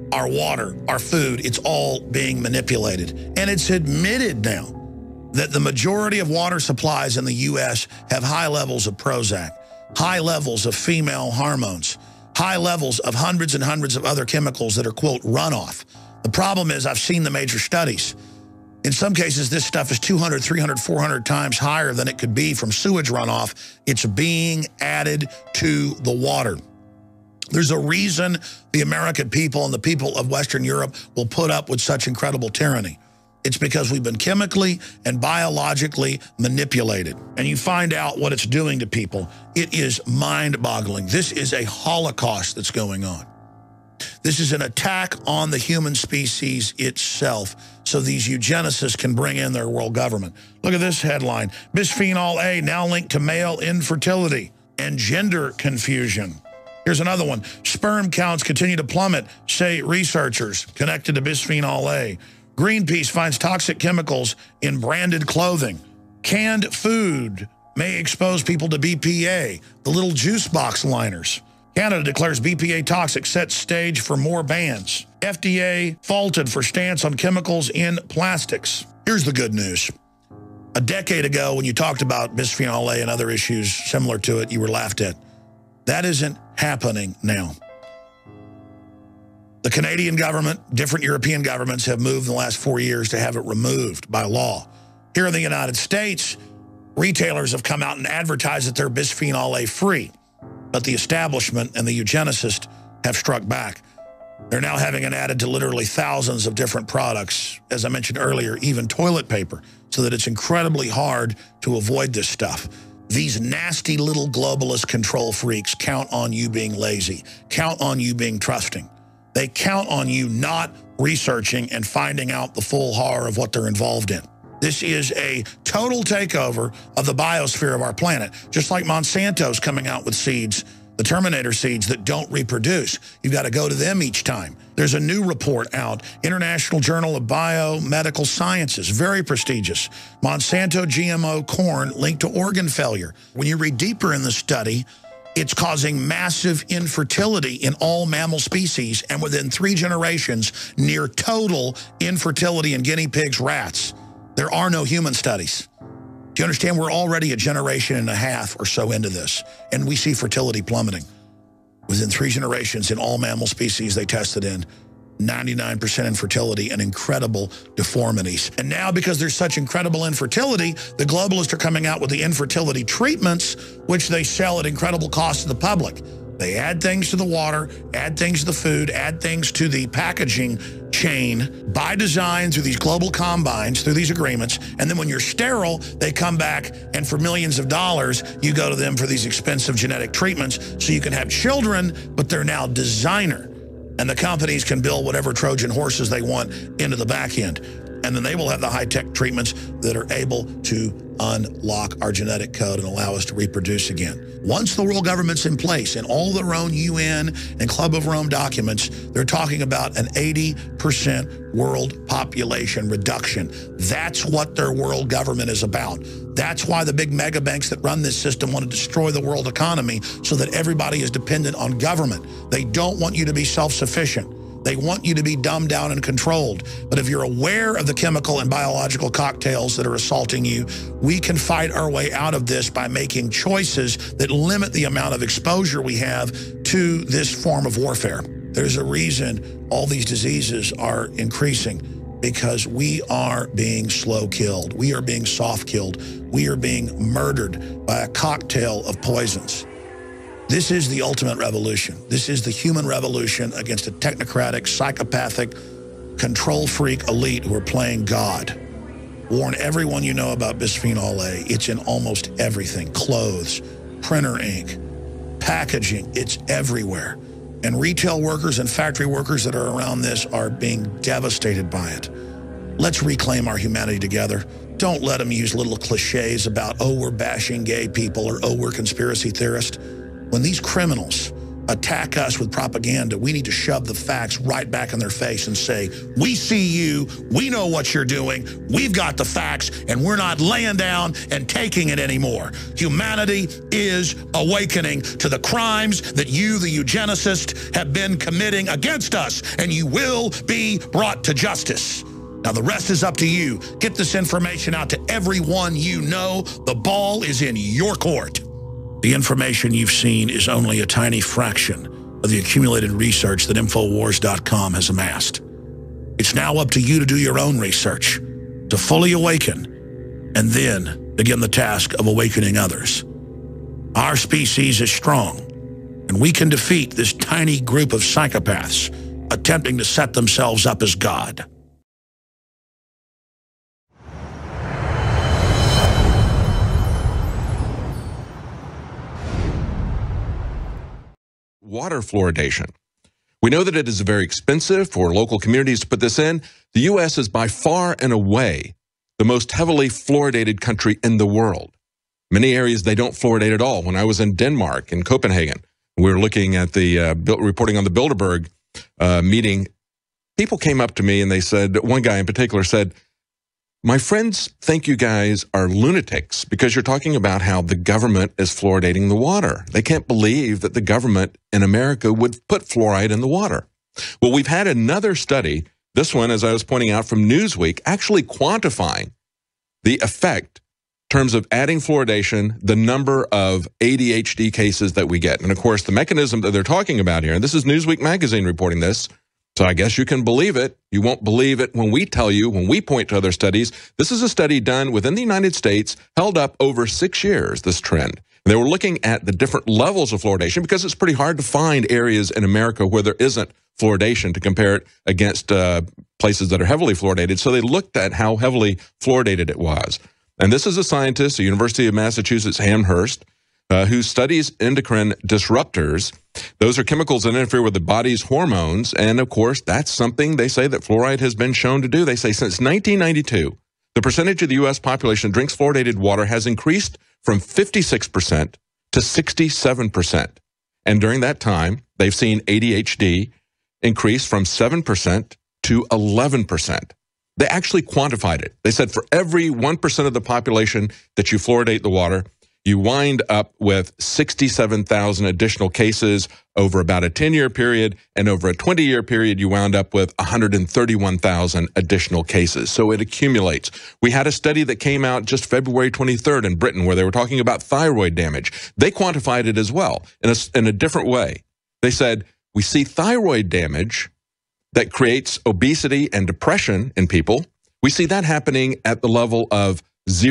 our water, our food, it's all being manipulated. And it's admitted now that the majority of water supplies in the U.S. have high levels of Prozac, high levels of female hormones, high levels of hundreds and hundreds of other chemicals that are, quote, runoff. The problem is I've seen the major studies. In some cases, this stuff is 200, 300, 400 times higher than it could be from sewage runoff. It's being added to the water. There's a reason the American people and the people of Western Europe will put up with such incredible tyranny. It's because we've been chemically and biologically manipulated. And you find out what it's doing to people. It is mind-boggling. This is a Holocaust that's going on. This is an attack on the human species itself, so these eugenicists can bring in their world government. Look at this headline. Bisphenol A now linked to male infertility and gender confusion. Here's another one. Sperm counts continue to plummet, say researchers connected to bisphenol A. Greenpeace finds toxic chemicals in branded clothing. Canned food may expose people to BPA, the little juice box liners. Canada declares BPA toxic, sets stage for more bans. FDA faulted for stance on chemicals in plastics. Here's the good news. A decade ago, when you talked about bisphenol A and other issues similar to it, you were laughed at. That isn't happening now. The Canadian government, different European governments have moved in the last 4 years to have it removed by law. Here in the United States, retailers have come out and advertised that they're bisphenol A free. But the establishment and the eugenicists have struck back. They're now having it added to literally thousands of different products, as I mentioned earlier, even toilet paper, so that it's incredibly hard to avoid this stuff. These nasty little globalist control freaks count on you being lazy, count on you being trusting. They count on you not researching and finding out the full horror of what they're involved in. This is a total takeover of the biosphere of our planet, just like Monsanto's coming out with seeds, the Terminator seeds that don't reproduce. You've got to go to them each time. There's a new report out, International Journal of Biomedical Sciences, very prestigious. Monsanto GMO corn linked to organ failure. When you read deeper in the study, it's causing massive infertility in all mammal species, and within 3 generations, near total infertility in guinea pigs, rats. There are no human studies. Do you understand? We're already a generation and a half or so into this, and we see fertility plummeting. Within 3 generations in all mammal species they tested in, 99% infertility and incredible deformities. And now, because there's such incredible infertility, the globalists are coming out with the infertility treatments, which they sell at incredible cost to the public. They add things to the water, add things to the food, add things to the packaging chain by design through these global combines, through these agreements. And then when you're sterile, they come back and for millions of dollars, you go to them for these expensive genetic treatments so you can have children, but they're now designer. And the companies can build whatever Trojan horses they want into the back end. And then they will have the high-tech treatments that are able to unlock our genetic code and allow us to reproduce again. Once the world government's in place, in all their own UN and Club of Rome documents, they're talking about an 80% world population reduction. That's what their world government is about. That's why the big mega banks that run this system want to destroy the world economy so that everybody is dependent on government. They don't want you to be self-sufficient. They want you to be dumbed down and controlled. But if you're aware of the chemical and biological cocktails that are assaulting you, we can fight our way out of this by making choices that limit the amount of exposure we have to this form of warfare. There's a reason all these diseases are increasing, because we are being slow-killed. We are being soft-killed. We are being murdered by a cocktail of poisons. This is the ultimate revolution. This is the human revolution against a technocratic, psychopathic, control freak elite who are playing God. Warn everyone you know about bisphenol A. It's in almost everything. Clothes, printer ink, packaging, it's everywhere. And retail workers and factory workers that are around this are being devastated by it. Let's reclaim our humanity together. Don't let them use little cliches about, oh, we're bashing gay people, or oh, we're conspiracy theorists. When these criminals attack us with propaganda, we need to shove the facts right back in their face and say, we see you, we know what you're doing, we've got the facts, and we're not laying down and taking it anymore. Humanity is awakening to the crimes that you, the eugenicists, have been committing against us, and you will be brought to justice. Now, the rest is up to you. Get this information out to everyone you know. The ball is in your court. The information you've seen is only a tiny fraction of the accumulated research that Infowars.com has amassed. It's now up to you to do your own research, to fully awaken, and then begin the task of awakening others. Our species is strong, and we can defeat this tiny group of psychopaths attempting to set themselves up as God. Water fluoridation. We know that it is very expensive for local communities to put this in. The U.S. is by far and away the most heavily fluoridated country in the world. Many areas, they don't fluoridate at all. When I was in Denmark, in Copenhagen, we were looking at the reporting on the Bilderberg meeting. People came up to me and they said, one guy in particular said, my friends think you guys are lunatics because you're talking about how the government is fluoridating the water. They can't believe that the government in America would put fluoride in the water. Well, we've had another study, this one, as I was pointing out from Newsweek, actually quantifying the effect in terms of adding fluoridation, the number of ADHD cases that we get. And of course, the mechanism that they're talking about here, and this is Newsweek magazine reporting this, so I guess you can believe it. You won't believe it when we tell you, when we point to other studies. This is a study done within the United States, held up over 6 years, this trend. And they were looking at the different levels of fluoridation because it's pretty hard to find areas in America where there isn't fluoridation to compare it against places that are heavily fluoridated. So they looked at how heavily fluoridated it was. And this is a scientist at the University of Massachusetts, Amherst, who studies endocrine disruptors. Those are chemicals that interfere with the body's hormones. And of course, that's something they say that fluoride has been shown to do. They say since 1992, the percentage of the U.S. population that drinks fluoridated water has increased from 56% to 67%. And during that time, they've seen ADHD increase from 7% to 11%. They actually quantified it. They said for every 1% of the population that you fluoridate the water, you wind up with 67,000 additional cases over about a 10-year period, and over a 20-year period, you wound up with 131,000 additional cases. So it accumulates. We had a study that came out just February 23rd in Britain where they were talking about thyroid damage. They quantified it as well in a different way. They said, we see thyroid damage that creates obesity and depression in people. We see that happening at the level of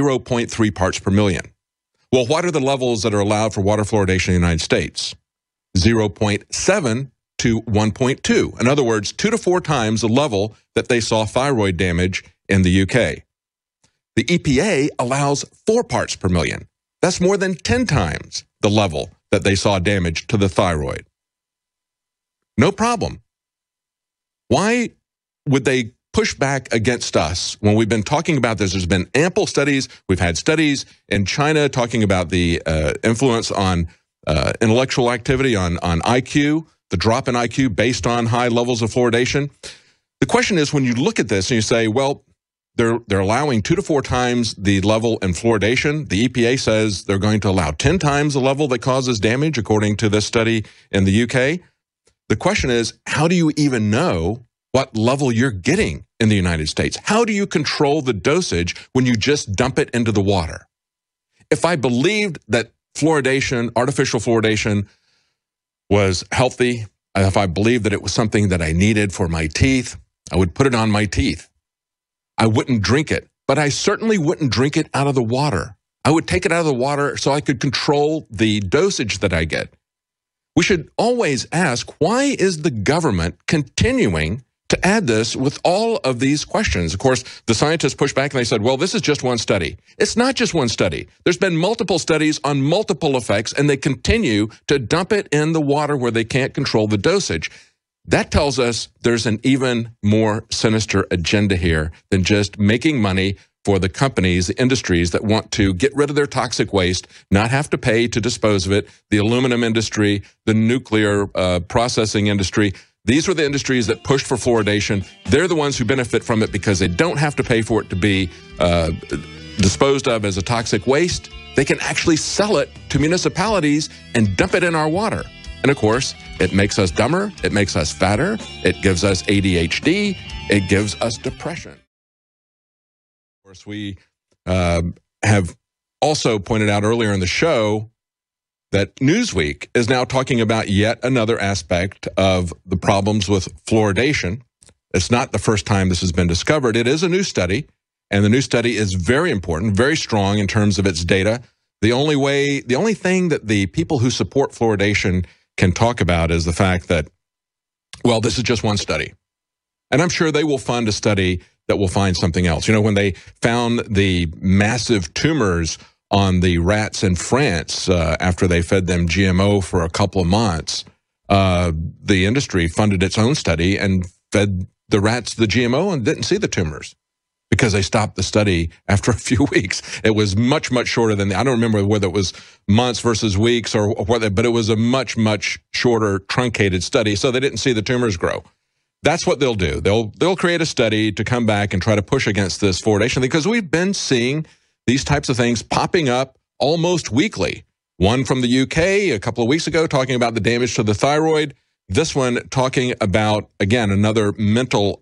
0.3 parts per million. Well, what are the levels that are allowed for water fluoridation in the United States? 0.7 to 1.2. In other words, 2 to 4 times the level that they saw thyroid damage in the UK. The EPA allows 4 parts per million. That's more than 10 times the level that they saw damage to the thyroid. No problem. Why would they push back against us when we've been talking about this? There's been ample studies. We've had studies in China talking about the influence on intellectual activity, on IQ, the drop in IQ based on high levels of fluoridation. The question is, when you look at this and you say, well, they're allowing 2 to 4 times the level in fluoridation. The EPA says they're going to allow 10 times the level that causes damage, according to this study in the UK. The question is, how do you even know what level you're getting in the United States? How do you control the dosage when you just dump it into the water? If I believed that fluoridation, artificial fluoridation, was healthy, if I believed that it was something that I needed for my teeth, I would put it on my teeth. I wouldn't drink it, but I certainly wouldn't drink it out of the water. I would take it out of the water so I could control the dosage that I get. We should always ask, why is the government continuing to add this with all of these questions? Of course, the scientists pushed back and they said, well, this is just one study. It's not just one study. There's been multiple studies on multiple effects, and they continue to dump it in the water where they can't control the dosage. That tells us there's an even more sinister agenda here than just making money for the companies, the industries that want to get rid of their toxic waste, not have to pay to dispose of it. The aluminum industry, the nuclear processing industry, these were the industries that pushed for fluoridation. They're the ones who benefit from it because they don't have to pay for it to be disposed of as a toxic waste. They can actually sell it to municipalities and dump it in our water. And of course, it makes us dumber, it makes us fatter, it gives us ADHD, it gives us depression. Of course, we have also pointed out earlier in the show that Newsweek is now talking about yet another aspect of the problems with fluoridation. It's not the first time this has been discovered. It is a new study, and the new study is very important, very strong in terms of its data. The only thing that the people who support fluoridation can talk about is the fact that, well, this is just one study. And I'm sure they will fund a study that will find something else. You know, when they found the massive tumors on the rats in France after they fed them GMO for a couple of months, the industry funded its own study and fed the rats the GMO and didn't see the tumors because they stopped the study after a few weeks. It was much, much shorter than I don't remember whether it was months versus weeks or whether, but it was a much, much shorter, truncated study, so they didn't see the tumors grow. That's what they'll do. They'll create a study to come back and try to push against this fluoridation because we've been seeing these types of things popping up almost weekly. One from the UK a couple of weeks ago talking about the damage to the thyroid. This one talking about, again, another mental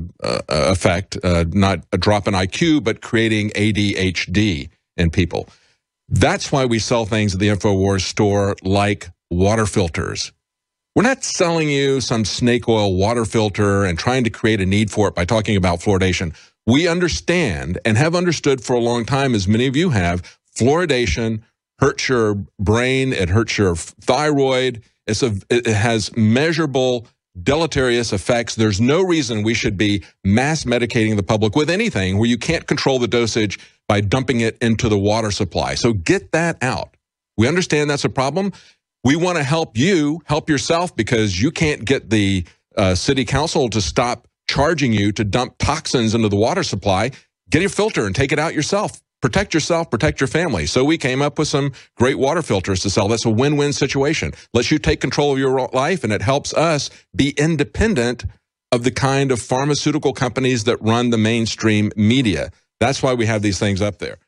effect, not a drop in IQ, but creating ADHD in people. That's why we sell things at the InfoWars store like water filters. We're not selling you some snake oil water filter and trying to create a need for it by talking about fluoridation. We understand and have understood for a long time, as many of you have, fluoridation hurts your brain, it hurts your thyroid, it has measurable deleterious effects. There's no reason we should be mass medicating the public with anything where you can't control the dosage by dumping it into the water supply. So get that out. We understand that's a problem. We want to help you help yourself because you can't get the city council to stop charging you to dump toxins into the water supply. Get your filter and take it out yourself. Protect yourself, protect your family. So we came up with some great water filters to sell. That's a win-win situation. Lets you take control of your life, and it helps us be independent of the kind of pharmaceutical companies that run the mainstream media. That's why we have these things up there.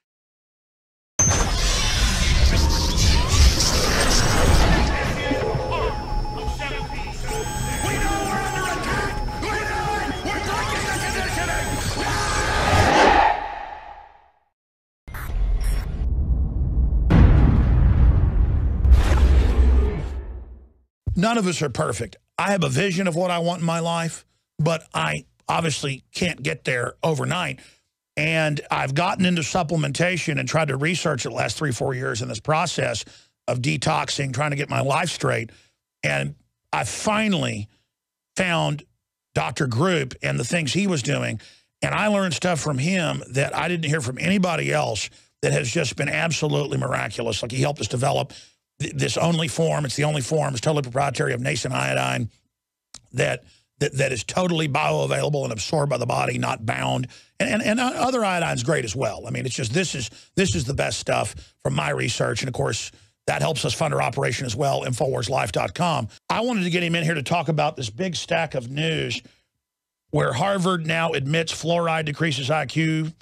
None of us are perfect. I have a vision of what I want in my life, but I obviously can't get there overnight. And I've gotten into supplementation and tried to research it the last 3-4 years in this process of detoxing, trying to get my life straight. And I finally found Dr. Group and the things he was doing. And I learned stuff from him that I didn't hear from anybody else that has just been absolutely miraculous. Like he helped us develop this only form. It's the only form. It's totally proprietary of nascent iodine that is totally bioavailable and absorbed by the body, not bound. And other iodine's great as well. I mean, it's just this is the best stuff from my research. And, of course, that helps us fund our operation as well, InfoWarsLife.com. I wanted to get him in here to talk about this big stack of news where Harvard now admits fluoride decreases IQ.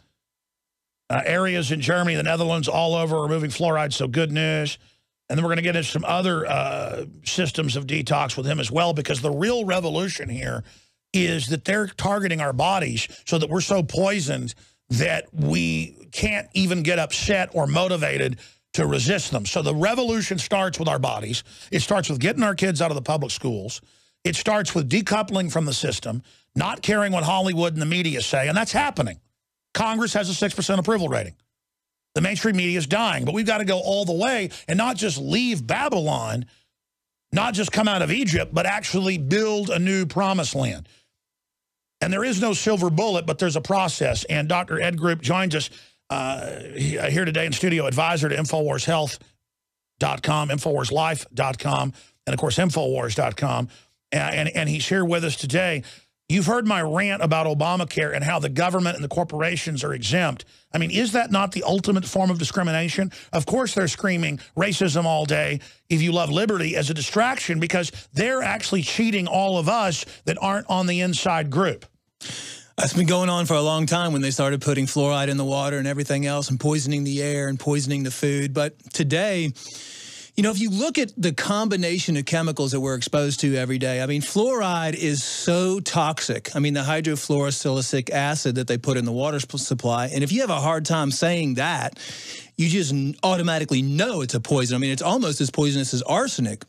Areas in Germany, the Netherlands, all over are removing fluoride, so good news. And then we're going to get into some other systems of detox with him as well, because the real revolution here is that they're targeting our bodies so that we're so poisoned that we can't even get upset or motivated to resist them. So the revolution starts with our bodies. It starts with getting our kids out of the public schools. It starts with decoupling from the system, not caring what Hollywood and the media say, and that's happening. Congress has a 6% approval rating. The mainstream media is dying, but we've got to go all the way and not just leave Babylon, not just come out of Egypt, but actually build a new promised land. And there is no silver bullet, but there's a process. And Dr. Ed Group joins us here today in studio, advisor to InfoWarsHealth.com, InfoWarsLife.com, and, of course, InfoWars.com. And he's here with us today. You've heard my rant about Obamacare and how the government and the corporations are exempt. I mean, is that not the ultimate form of discrimination? Of course they're screaming racism all day if you love liberty as a distraction, because they're actually cheating all of us that aren't on the inside group. That's been going on for a long time when they started putting fluoride in the water and everything else and poisoning the air and poisoning the food. But today, you know, if you look at the combination of chemicals that we're exposed to every day, I mean, fluoride is so toxic. I mean, the hydrofluorosilicic acid that they put in the water supply. And if you have a hard time saying that, you just automatically know it's a poison. I mean, it's almost as poisonous as arsenic.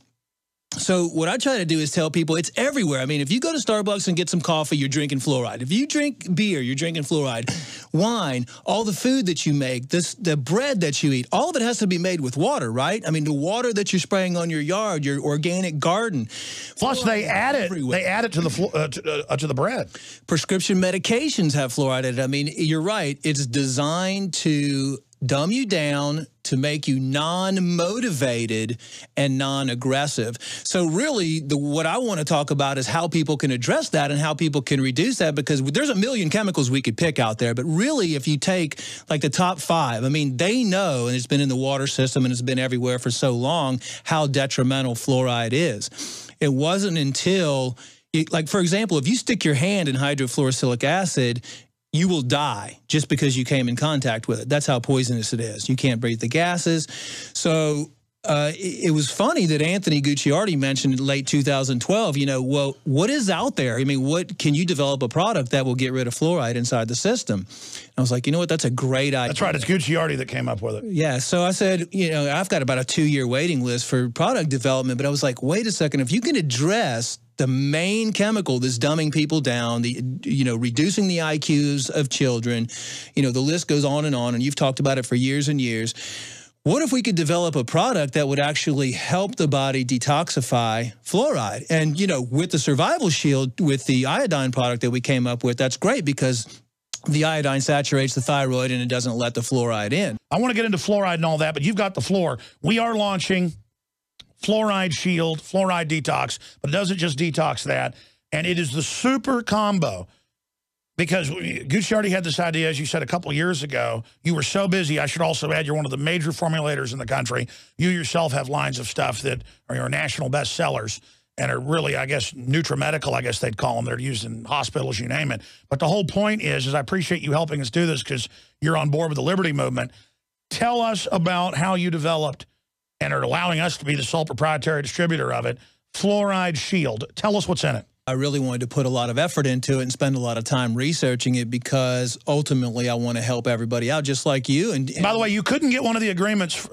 So what I try to do is tell people it's everywhere. I mean, if you go to Starbucks and get some coffee, you're drinking fluoride. If you drink beer, you're drinking fluoride. Wine, all the food that you make, the bread that you eat, all of it has to be made with water, right? I mean, the water that you're spraying on your yard, your organic garden. Plus, they add it. They add it to the bread. Prescription medications have fluoride in it. I mean, you're right. It's designed to dumb you down, to make you non-motivated and non-aggressive. So really, what I want to talk about is how people can address that and how people can reduce that, because there's a million chemicals we could pick out there. But really, if you take like the top 5, I mean, they know, and it's been in the water system and it's been everywhere for so long, how detrimental fluoride is. It wasn't until, like, for example, if you stick your hand in hydrofluorosilicic acid, you will die just because you came in contact with it. That's how poisonous it is. You can't breathe the gases. So it was funny that Anthony Gucciardi mentioned in late 2012, you know, well, what is out there? I mean, what can you develop a product that will get rid of fluoride inside the system? And I was like, you know what, that's a great idea. That's right, it's Gucciardi that came up with it. Yeah, so I said, you know, I've got about a 2-year waiting list for product development, but I was like, wait a second, if you can address the main chemical that's dumbing people down, reducing the IQs of children, you know, the list goes on, and you've talked about it for years and years. What if we could develop a product that would actually help the body detoxify fluoride? And, you know, with the Survival Shield, with the iodine product that we came up with, that's great because the iodine saturates the thyroid and it doesn't let the fluoride in. I want to get into fluoride and all that, but you've got the floor. We are launching Fluoride Shield, Fluoride Detox, but it doesn't just detox that. And it is the super combo, because Gucciardi had this idea, as you said, a couple of years ago. You were so busy. I should also add, you're one of the major formulators in the country. You yourself have lines of stuff that are your national bestsellers and are really, I guess, nutrimedical, I guess they'd call them. They're used in hospitals, you name it. But the whole point is I appreciate you helping us do this because you're on board with the Liberty Movement. Tell us about how you developed and are allowing us to be the sole proprietary distributor of it, Fluoride Shield. Tell us what's in it. I really wanted to put a lot of effort into it and spend a lot of time researching it because ultimately I want to help everybody out just like you. And by the way, you couldn't get one of the agreements,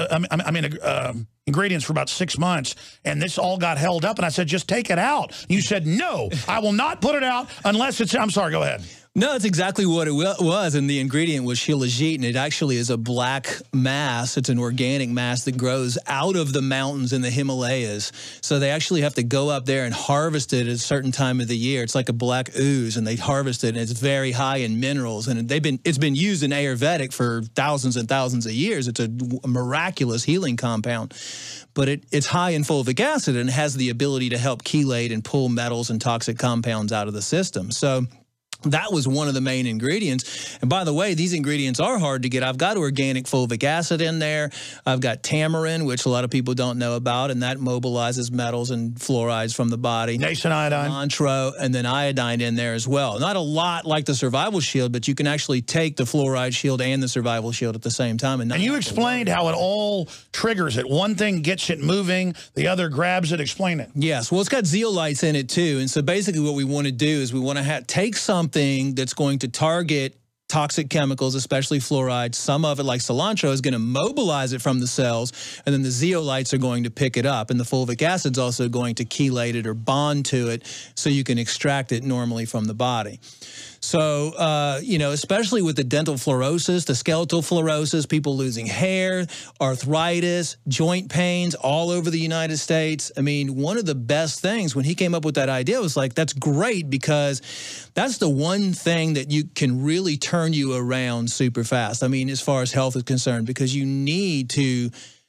ingredients for about 6 months, and this all got held up, and I said, just take it out. You said, no, I will not put it out unless it's, I'm sorry, go ahead. No, that's exactly what it was, and the ingredient was shilajit, and it actually is a black mass. It's an organic mass that grows out of the mountains in the Himalayas. So they actually have to go up there and harvest it at a certain time of the year. It's like a black ooze, and they harvest it, and it's very high in minerals. And it's been used in Ayurvedic for thousands and thousands of years. It's a miraculous healing compound. But it's high in fulvic acid and has the ability to help chelate and pull metals and toxic compounds out of the system. So that was one of the main ingredients. And by the way, these ingredients are hard to get. I've got organic fulvic acid in there. I've got tamarin, which a lot of people don't know about, and that mobilizes metals and fluorides from the body. Nascent iodine. Montrose, and then iodine in there as well. Not a lot like the Survival Shield, but you can actually take the Fluoride Shield and the Survival Shield at the same time. And you explained how it all triggers it. One thing gets it moving, the other grabs it. Explain it. Yes. Well, it's got zeolites in it too. And so basically what we want to do is we want to take something that's going to target toxic chemicals, especially fluoride. Some of it, like cilantro, is going to mobilize it from the cells, and then the zeolites are going to pick it up, and the fulvic acid is also going to chelate it or bond to it so you can extract it normally from the body. So, you know, especially with the dental fluorosis, the skeletal fluorosis, people losing hair, arthritis, joint pains all over the United States. I mean, one of the best things when he came up with that idea was like, that's great because that's the one thing that you can really turn you around super fast. I mean, as far as health is concerned, because you need to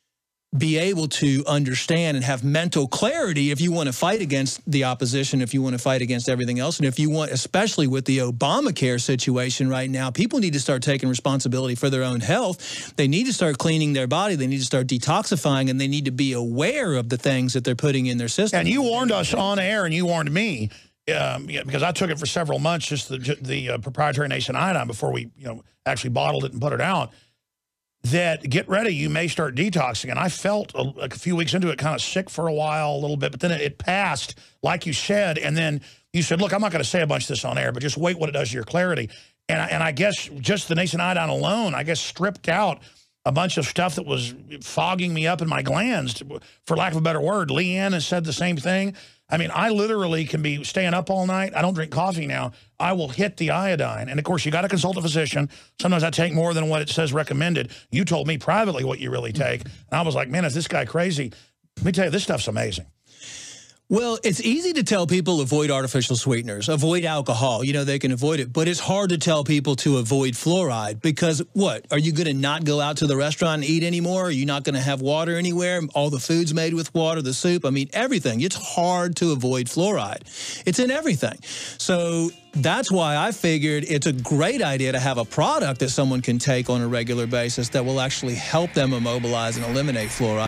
be able to understand and have mental clarity if you want to fight against the opposition, if you want to fight against everything else. And if you want, especially with the Obamacare situation right now, people need to start taking responsibility for their own health. They need to start cleaning their body. They need to start detoxifying, and they need to be aware of the things that they're putting in their system. And you warned us on air, and you warned me, because I took it for several months, just the proprietary nascent iodine before we actually bottled it and put it out, that get ready, you may start detoxing. And I felt a few weeks into it kind of sick for a while, a little bit, but then it passed, like you said. And then you said, look, I'm not going to say a bunch of this on air, but just wait what it does to your clarity. And I guess just the nascent iodine alone, I guess stripped out a bunch of stuff that was fogging me up in my glands, for lack of a better word. Leanne has said the same thing. I mean, I literally can be staying up all night. I don't drink coffee now. I will hit the iodine. And, of course, you got to consult a physician. Sometimes I take more than what it says recommended. You told me privately what you really take. And I was like, man, is this guy crazy? Let me tell you, this stuff's amazing. Well, it's easy to tell people avoid artificial sweeteners, avoid alcohol. You know, they can avoid it. But it's hard to tell people to avoid fluoride because what? Are you going to not go out to the restaurant and eat anymore? Are you not going to have water anywhere? All the food's made with water, the soup, I mean, everything. It's hard to avoid fluoride. It's in everything. So that's why I figured it's a great idea to have a product that someone can take on a regular basis that will actually help them immobilize and eliminate fluoride.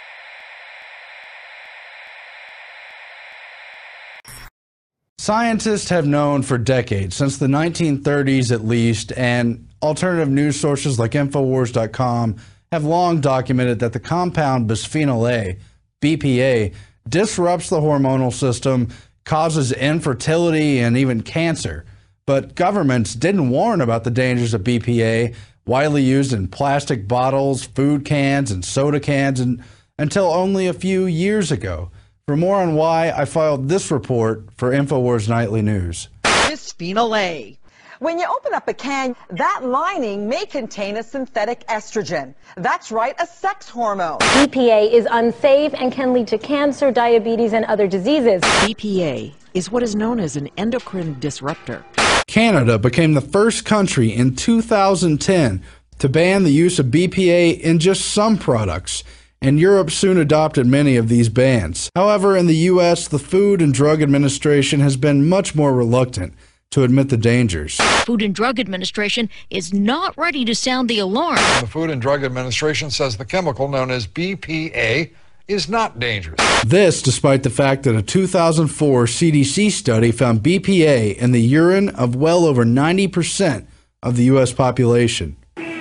Scientists have known for decades, since the 1930s at least, and alternative news sources like Infowars.com have long documented that the compound bisphenol A, BPA, disrupts the hormonal system, causes infertility, and even cancer. But governments didn't warn about the dangers of BPA, widely used in plastic bottles, food cans, and soda cans, until only a few years ago. For more on why, I filed this report for Infowars Nightly News. Bisphenol A. When you open up a can, that lining may contain a synthetic estrogen. That's right, a sex hormone. BPA is unsafe and can lead to cancer, diabetes, and other diseases. BPA is what is known as an endocrine disruptor. Canada became the first country in 2010 to ban the use of BPA in just some products, and Europe soon adopted many of these bans. However, in the U.S., the Food and Drug Administration has been much more reluctant to admit the dangers. Food and Drug Administration is not ready to sound the alarm. The Food and Drug Administration says the chemical known as BPA is not dangerous. This despite the fact that a 2004 CDC study found BPA in the urine of well over 90% of the U.S. population.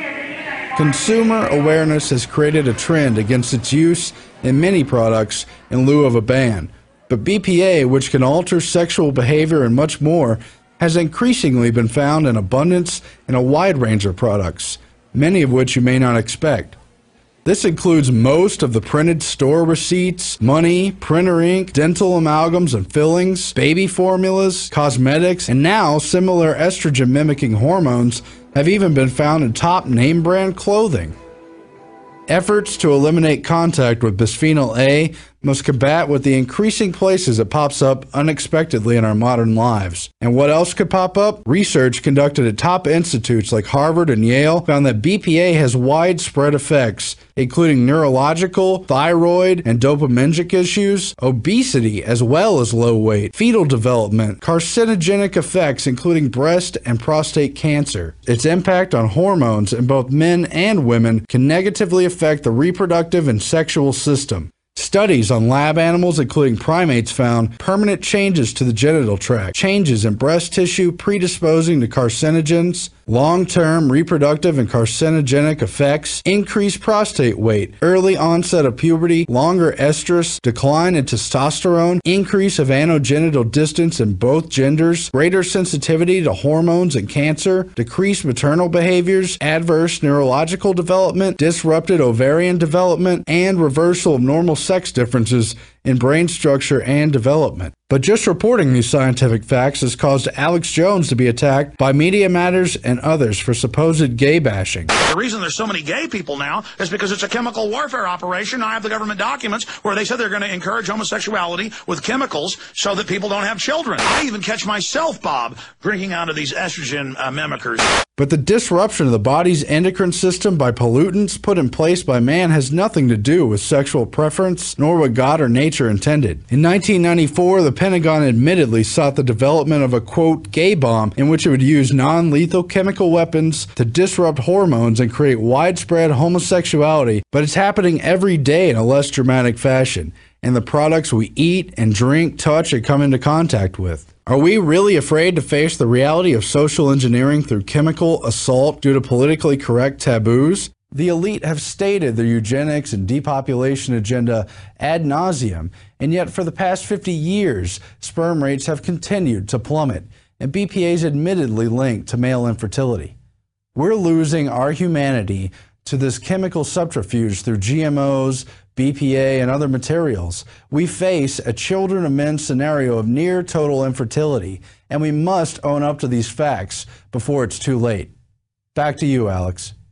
Consumer awareness has created a trend against its use in many products in lieu of a ban. But BPA, which can alter sexual behavior and much more, has increasingly been found in abundance in a wide range of products, many of which you may not expect. This includes most of the printed store receipts, money, printer ink, dental amalgams and fillings, baby formulas, cosmetics, and now similar estrogen-mimicking hormones have even been found in top name brand clothing. Efforts to eliminate contact with bisphenol A must combat with the increasing places it pops up unexpectedly in our modern lives. And what else could pop up? Research conducted at top institutes like Harvard and Yale found that BPA has widespread effects, including neurological, thyroid, and dopaminergic issues, obesity, as well as low weight, fetal development, carcinogenic effects, including breast and prostate cancer. Its impact on hormones in both men and women can negatively affect the reproductive and sexual system. Studies on lab animals, including primates, found permanent changes to the genital tract, changes in breast tissue predisposing to carcinogens, long-term reproductive and carcinogenic effects, increased prostate weight, early onset of puberty, longer estrus, decline in testosterone, increase of anogenital distance in both genders, greater sensitivity to hormones and cancer, decreased maternal behaviors, adverse neurological development, disrupted ovarian development, and reversal of normal sex differences in brain structure and development. But just reporting these scientific facts has caused Alex Jones to be attacked by Media Matters and others for supposed gay bashing. The reason there's so many gay people now is because it's a chemical warfare operation. I have the government documents where they said they're going to encourage homosexuality with chemicals so that people don't have children. I even catch myself, Bob, drinking out of these estrogen mimickers. But the disruption of the body's endocrine system by pollutants put in place by man has nothing to do with sexual preference, nor what God or nature intended. In 1994, the Pentagon admittedly sought the development of a, quote, gay bomb in which it would use non-lethal chemical weapons to disrupt hormones and create widespread homosexuality, but it's happening every day in a less dramatic fashion, in the products we eat and drink, touch, and come into contact with. Are we really afraid to face the reality of social engineering through chemical assault due to politically correct taboos? The elite have stated their eugenics and depopulation agenda ad nauseum, and yet for the past 50 years, sperm rates have continued to plummet, and BPA is admittedly linked to male infertility. We're losing our humanity to this chemical subterfuge through GMOs, BPA, and other materials. We face a children of men scenario of near total infertility, and we must own up to these facts before it's too late. Back to you, Alex.